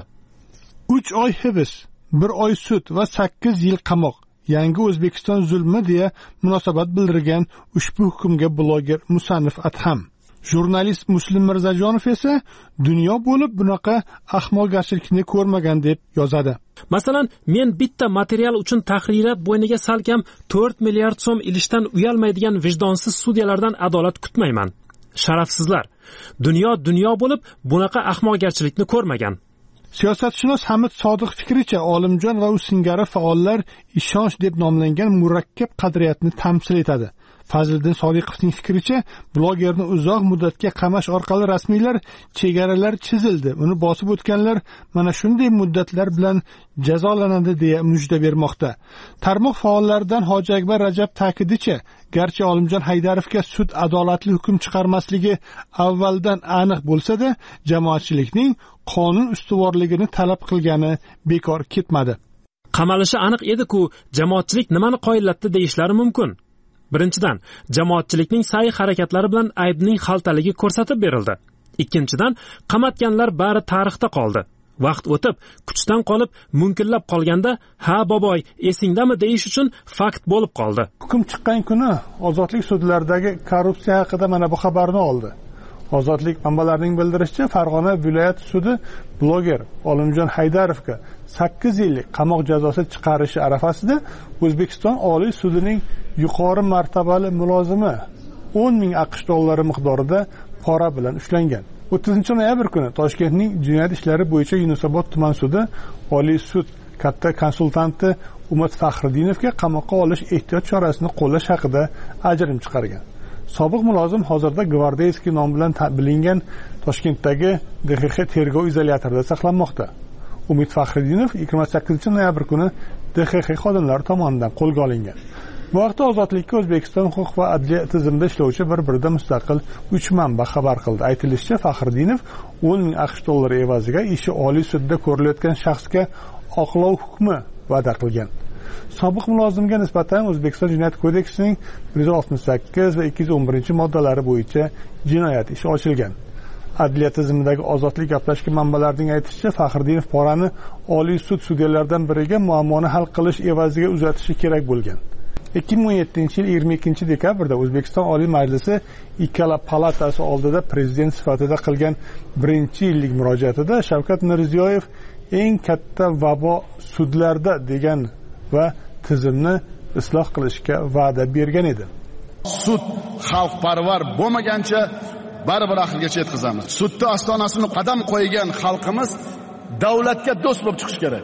uch oy hibs, bir oy sud va sakkiz yil qamoq. Yangi O'zbekiston zulmi deya munosabat bildirgan ushbu hukmga bloger Musannif Adham. Jurnalist Muslim Mirzajonov esa dunyo bo'lib bunaqa ahmoqgarchilikni ko'rmagan deb yozadi. Masalan, men bitta material uchun tahririyat bo'yniga salkam to'rt milliard so'm ilishdan uyalmaydigan vijdonsiz sudyalardan adolat kutmayman. Sharafsizlar. Dunyo dunyo bo'lib bunaqa ahmoqgarchilikni ko'rmagan. Siyosatshunos Hamid Sodiq fikricha, Olimjon va u singari faollar ishonch deb nomlangan murakkab qadriyatni tamsil etadi. Fazliddin Sodiqovning fikricha, blogerni uzoq muddatga qamash orqali rasmiylar chegaralar chizildi. Uni bosib o'tganlar mana shunday muddatlar bilan jazolanadi deya mujda bermoqda. Tarmoq faollaridan Hoji Akbar Rajab ta'kidicha, garchi Olimjon Haydarovga sud adolatli hukm chiqarmasligi avvaldan aniq bo'lsa-da, jamoatchilikning qonun ustuvorligini talab qilgani bekor ketmadi. Qamalishi aniq edi-ku, jamoatchilik nimani qoyillatdi deyishlari mumkin. Birinchidan, jamoatchilikning sa'y harakatlari bilan aybning xaltaligi ko'rsatib berildi. Ikkinchidan, qamatganlar bari tarixda qoldi. Vaqt o'tib, kuchdan qolib, munkillab qolganda, ha boboy, esingdami deyish uchun fakt bo'lib qoldi. Hukm chiqqan kuni ozodlik sudlaridagi korrupsiya haqida mana bu xabarni oldi. Ozodlik manbalarining bildirishicha, Farg'ona viloyat sudi bloger Olimjon Haydarovga sakkiz yillik qamoq jazosi chiqarishi arafasida O'zbekiston Oliy sudining yuqori martabali mulozimi o'n ming aqsh dollari miqdorida pora bilan ushlangan. o'ttizinchi noyabr kuni Toshkentning jinoyat ishlari bo'yicha Yunusobod tuman sudi Oliy sud katta konsultanti Umid Faxriddinovga qamoqqa olish ehtiyot chorasini qo'llash haqida ajrim chiqargan. Sobiq mulozim hozirda Gvardeyskiy nom bilan bilingan Toshkentdagi D X X tergov izolyatorida saqlanmoqda. Umid Faxriddinov yigirma sakkizinchi noyabr kuni D X X xodimlari tomonidan qo'lga olingan. Bu vaqtda ozodlikka O'zbekiston huquq va adliya tizimida ishlovchi bir-birida mustaqil uch manba xabar qildi. Aytilishicha, Faxriddinov o'n ming aqsh dollari evaziga ishi Oliy sudda ko'rilayotgan shaxsga oqlov hukmi va'da qilgan. Sobiq mulozimga nisbatan O'zbekiston Jinoyat kodeksining bir yuz oltmish sakkiz va ikki yuz o'n birinchi moddalari bo'yicha jinoyat ishi ochilgan. Adliya tizimidagi ozodlik gaplashgan manbalarning aytishicha, Faxriddinov porani Oliy sud sudyalaridan biriga muammoni hal qilish evaziga uzatishi kerak bo'lgan. ikki ming o'n yettinchi yil yigirma ikkinchi dekabrda O'zbekiston Oliy Majlisi ikkala palatasi oldida prezident sifatida qilgan birinchi yillik murojaatida Shavkat Mirziyoyev eng katta vabo sudlarda degan va tizimni isloh qilishga va'da bergan edi. Sud xalqparvar bo'lmagancha baribir oxirigacha yetkazamiz. Sudda ostonasini qadam qo'ygan xalqimiz davlatga do'st bo'lib chiqish kerak.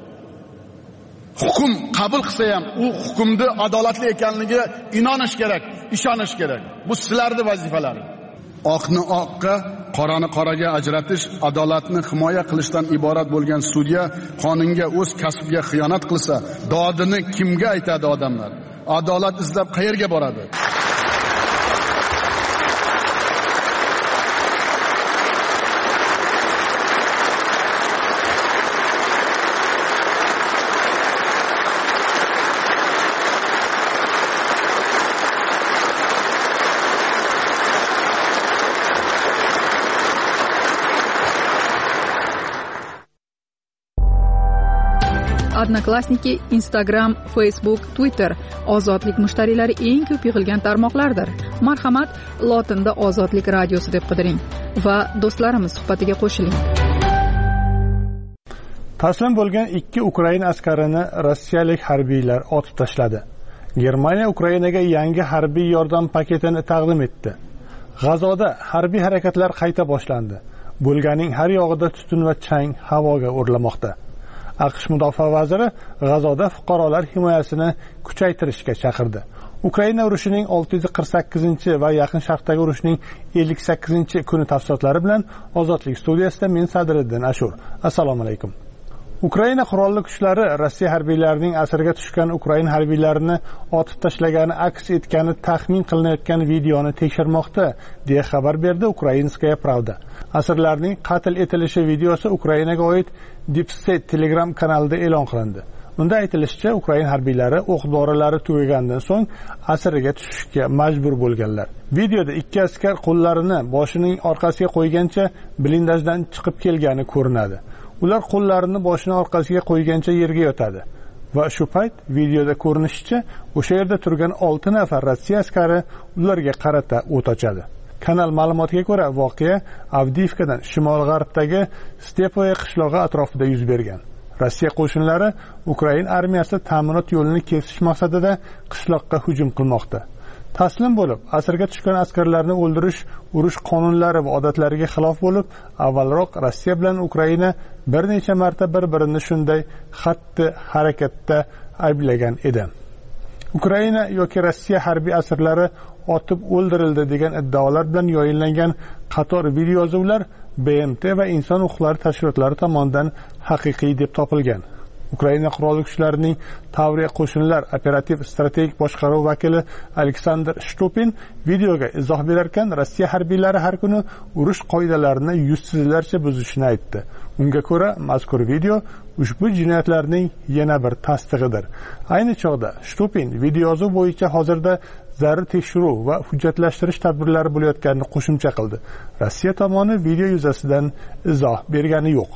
Hukm qabul qilsa ham u hukmni adolatli ekanligiga inonish kerak, ishonish kerak. Bu sizlarning vazifalaringiz. Oqni oqqa, qorani qoraga ajratish, adolatni himoya qilishdan iborat bo'lgan sudya qonunga, o'z kasbiga xiyonat qilsa, dodini kimga aytadi odamlar? Adolat izlab qayerga boradi? Odnoklassniki, Instagram, Facebook, Twitter ozodlik mushtariylari eng ko'p yig'ilgan tarmoqlardir. Marhamat, lotinda Ozodlik radiosi deb qidiring va do'stlarimiz suhbatiga qo'shiling. Taslim bo'lgan ikki Ukraina askarini rossiyalik harbiylar otib tashladi. Germaniya Ukrainaga yangi harbiy yordam paketini taqdim etdi. G'azoda harbiy harakatlar qayta boshlandi. Bo'lganing har yog'ida tutun va chang havoga o'rlamoqda. AQSh mudofaa vaziri G'azoda fuqarolar himoyasini kuchaytirishga chaqirdi. Ukraina urushining olti yuz qirq sakkizinchi va Yaqin Sharqdagi urushning ellik sakkizinchi kuni tafsilotlari bilan Ozodlik studiyasida men Sadriddin Ashur. Assalomu alaykum. Ukraina qurolli kuchlari Rossiya harbiylarining asirga tushgan Ukraina harbiylarini otib tashlagani aks etgani taxmin qilinayotgan videoni tekshirmoqda, deya xabar berdi Ukrainskaya Pravda. Asirlarning qatl etilishi videosi Ukrainaga oid Deep State Telegram kanalida e'lon qilindi. Unda aytilishicha, Ukraina harbiylari o'q-dorilari tugagandan so'ng asirga tushishga majbur bo'lganlar. Videoda ikki askar qo'llarini boshining orqasiga qo'ygancha blindajdan chiqib kelgani ko'rinadi. Ular qo'llarini boshining orqasiga qo'ygancha yerga yotadi. Va shu payt videoda ko'rinishicha, o'sha yerda turgan olti nafar Rossiya askari ularga qarata o't ochadi. Kanal ma'lumotiga ko'ra, voqea Avdiivkadan shimol-g'arbdagi Stepoye qishlog'i atrofida yuz bergan. Rossiya qo'shinlari Ukraina armiyasi ta'minot yo'lini kesish maqsadida qishloqqa hujum qilmoqda. Taslim bo'lib, asirga tushgan askarlarni o'ldirish urush qonunlari va odatlariga xilof bo'lib, avvalroq Rossiya bilan Ukraina bir necha marta bir-birini shunday xatti harakatda ayblagan edi. Ukraina yoki Rossiya harbiy asirlari otib o'ldirildi degan iddaolar bilan yoyinlangan qator videoyozuvlar B M T va inson huquqlari tashkilotlari tomonidan haqiqiy deb topilgan. Ukraina qurolli kuchlarining Tavriya qo'shinlar operativ strategik boshqaruv vakili Aleksandr Shtupin videoga izoh berarkan, Rossiya harbiylari har kuni urush qoidalarini yuzsizlarcha buzishini aytdi. Unga ko'ra, mazkur video ushbu jinoyatlarning yana bir tasdig'idir. Ayni chog'da Shtupin videoyozuv bo'yicha hozirda zarur tekshiruv va hujjatlashtirish tadbirlari bo'layotganini qo'shimcha qildi. Rossiya tomoni video yuzasidan izoh bergani yo'q.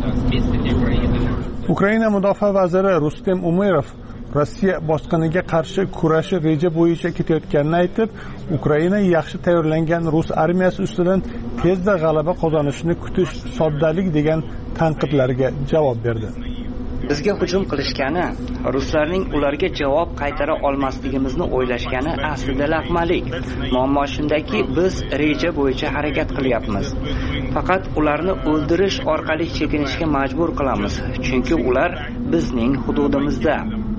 Ukraina mudofaa vaziri Rustem Umerov Rossiya bosqiniga qarshi kurashi reja bo'yicha ketayotganini aytib, Ukraina yaxshi tayyorlangan rus armiyasi ustidan tezda g'alaba qozonishini kutish soddalik degan tanqidlarga javob berdi. Bizga hujum qilishgani, ruslarning ularga javob qaytara olmasligimizni o'ylashgani aslida laqmalik. Muammo shundaki, biz reja bo'yicha harakat qilyapmiz. Faqat ularni o'ldirish orqali chekinishga majbur qilamiz, chunki ular bizning hududimizda.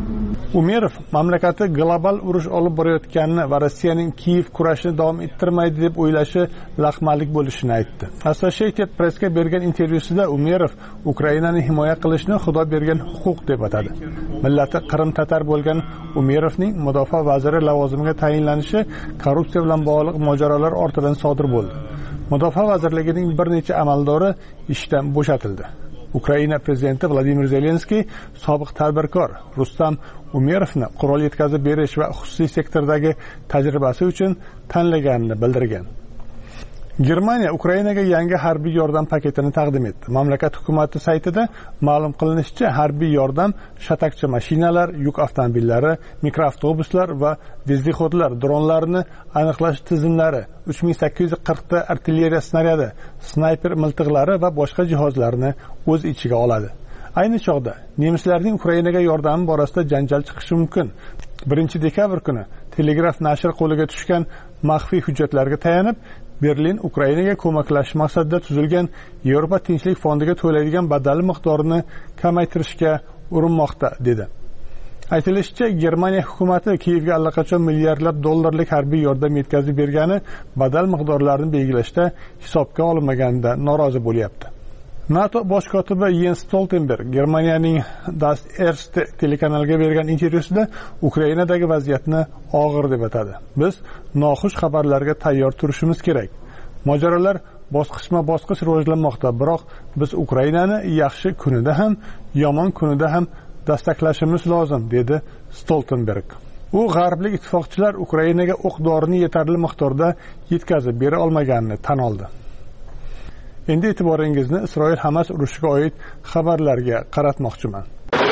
Umerov mamlakati global urush olib borayotganini va Rossiyaning Kiyev kurashini davom ettirmaydi deb o'ylashi laqmalik bo'lishini aytdi. Associated Pressga bergan intervyusida Umerov Ukrainani himoya qilishni Xudo bergan huquq deb atadi. Millati Qrim tatar bo'lgan Umerovning mudofaa vaziri lavozimiga tayinlanishi korrupsiya bilan bog'liq mojarolar ortidan sodir bo'ldi. Mudofaa vazirligining bir necha amaldori ishdan bo'shatildi. Ukraina prezidenti Vladimir Zelenskiy sobiq tadbirkor Rustam Umerovni qurol yetkazib berish va xususiy sektordagi tajribasi uchun tanlaganini bildirgan. Germaniya Ukrainaga yangi harbiy yordam paketini taqdim etdi. Mamlakat hukumati saytida ma'lum qilinishicha, harbiy yordam shatakchi mashinalar, yuk avtomobillari, mikroavtobuslar va vezdihodlar, dronlarni aniqlash tizimlari, uch ming sakkiz yuz qirq ta artilleriya snaryadi, snayper miltiqlari va boshqa jihozlarni o'z ichiga oladi. Ayni chog'da nemislarning Ukrainaga yordami borasida janjal chiqishi mumkin. birinchi dekabr kuni Telegraf nashr qo'liga tushgan maxfiy hujjatlarga tayanib, Berlin Ukrainaga ko'maklashish maqsadida tuzilgan Yevropa tinchlik fondiga to'laydigan badal miqdorini kamaytirishga urinmoqda dedi. Aytilishicha, Germaniya hukumati Kiyevga allaqachon milliardlab dollarlik harbiy yordam yetkazib bergani badal miqdorlarini belgilashda hisobga olinmaganda norozi bo'lyapti. NATO bosh kotibi Jens Stoltenberg Germaniyaning Das Erste telekanaliga bergan intervyusida Ukrainadagi vaziyatni og'ir deb atadi. Biz noxush xabarlarga tayyor turishimiz kerak. Mojarolar bosqichma-bosqich rivojlanmoqda, biroq biz Ukrainani yaxshi kunida ham, yomon kunida ham dastaklashimiz lozim, dedi Stoltenberg. U g'arblik ittifoqchilar Ukrainaga o'q-dorini yetarli miqdorda yetkazib bera olmaganini tan oldi. Endi e'tiboringizni Isroil-Hamas urushiga oid xabarlarga qaratmoqchiman.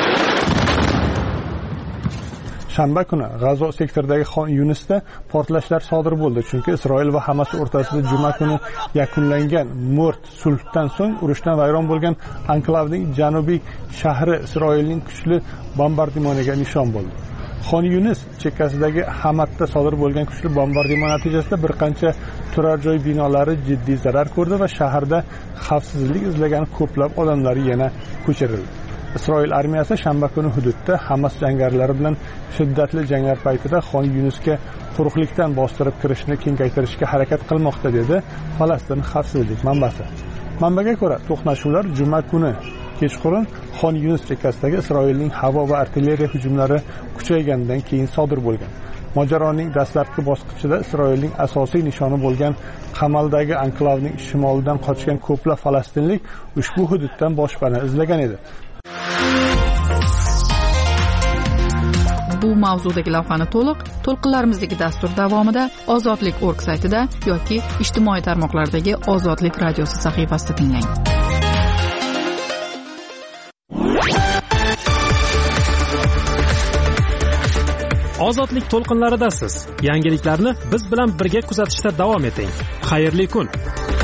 Shanba kuni G'azo sektoridagi Xon Yunisda portlashlar sodir bo'ldi, chunki Isroil va Hamas o'rtasida juma kuni yakunlangan mo'rt sulhdan so'ng urushdan vayron bo'lgan anklavning janubiy shahri Isroilning kuchli bombardimoniga nishon bo'ldi. Xon Yunis chekkasidagi Hamatda sodir bo'lgan kuchli bombardimon natijasida bir qancha turar joy binolari jiddiy zarar ko'rdi va shaharda xavfsizlik izlagan ko'plab odamlar yana ko'chirildi. Isroil armiyasi shanba kuni hududda Hamas jangarilari bilan shiddatli janglar paytida Xon Yunisga quruqlikdan bostirib kirishni kengaytirishga harakat qilmoqda, dedi Falastin xavfsizlik manbasi. Manbaga ko'ra, to'qnashuvlar juma kuni kechqurun Xon Yunis chekkasidagi Isroilning havo va artilleriya hujumlari kuchaygandan keyin sodir bo'lgan. Mojaroning dastlabki bosqichida Isroilning asosiy nishoni bo'lgan qamaldagi anklavning shimolidan qochgan ko'plab falastinlik ushbu hududdan boshpana izlagan edi. mavzudagi lavhani to'liq to'lqinlarimizdagi dastur davomida Ozodlik nokta org saytida yoki ijtimoiy tarmoqlardagi Ozodlik radiosi sahifasida tinglang. Ozodlik to'lqinlaridasiz. Yangiliklarni biz bilan birga kuzatishda davom eting. Xayrli kun.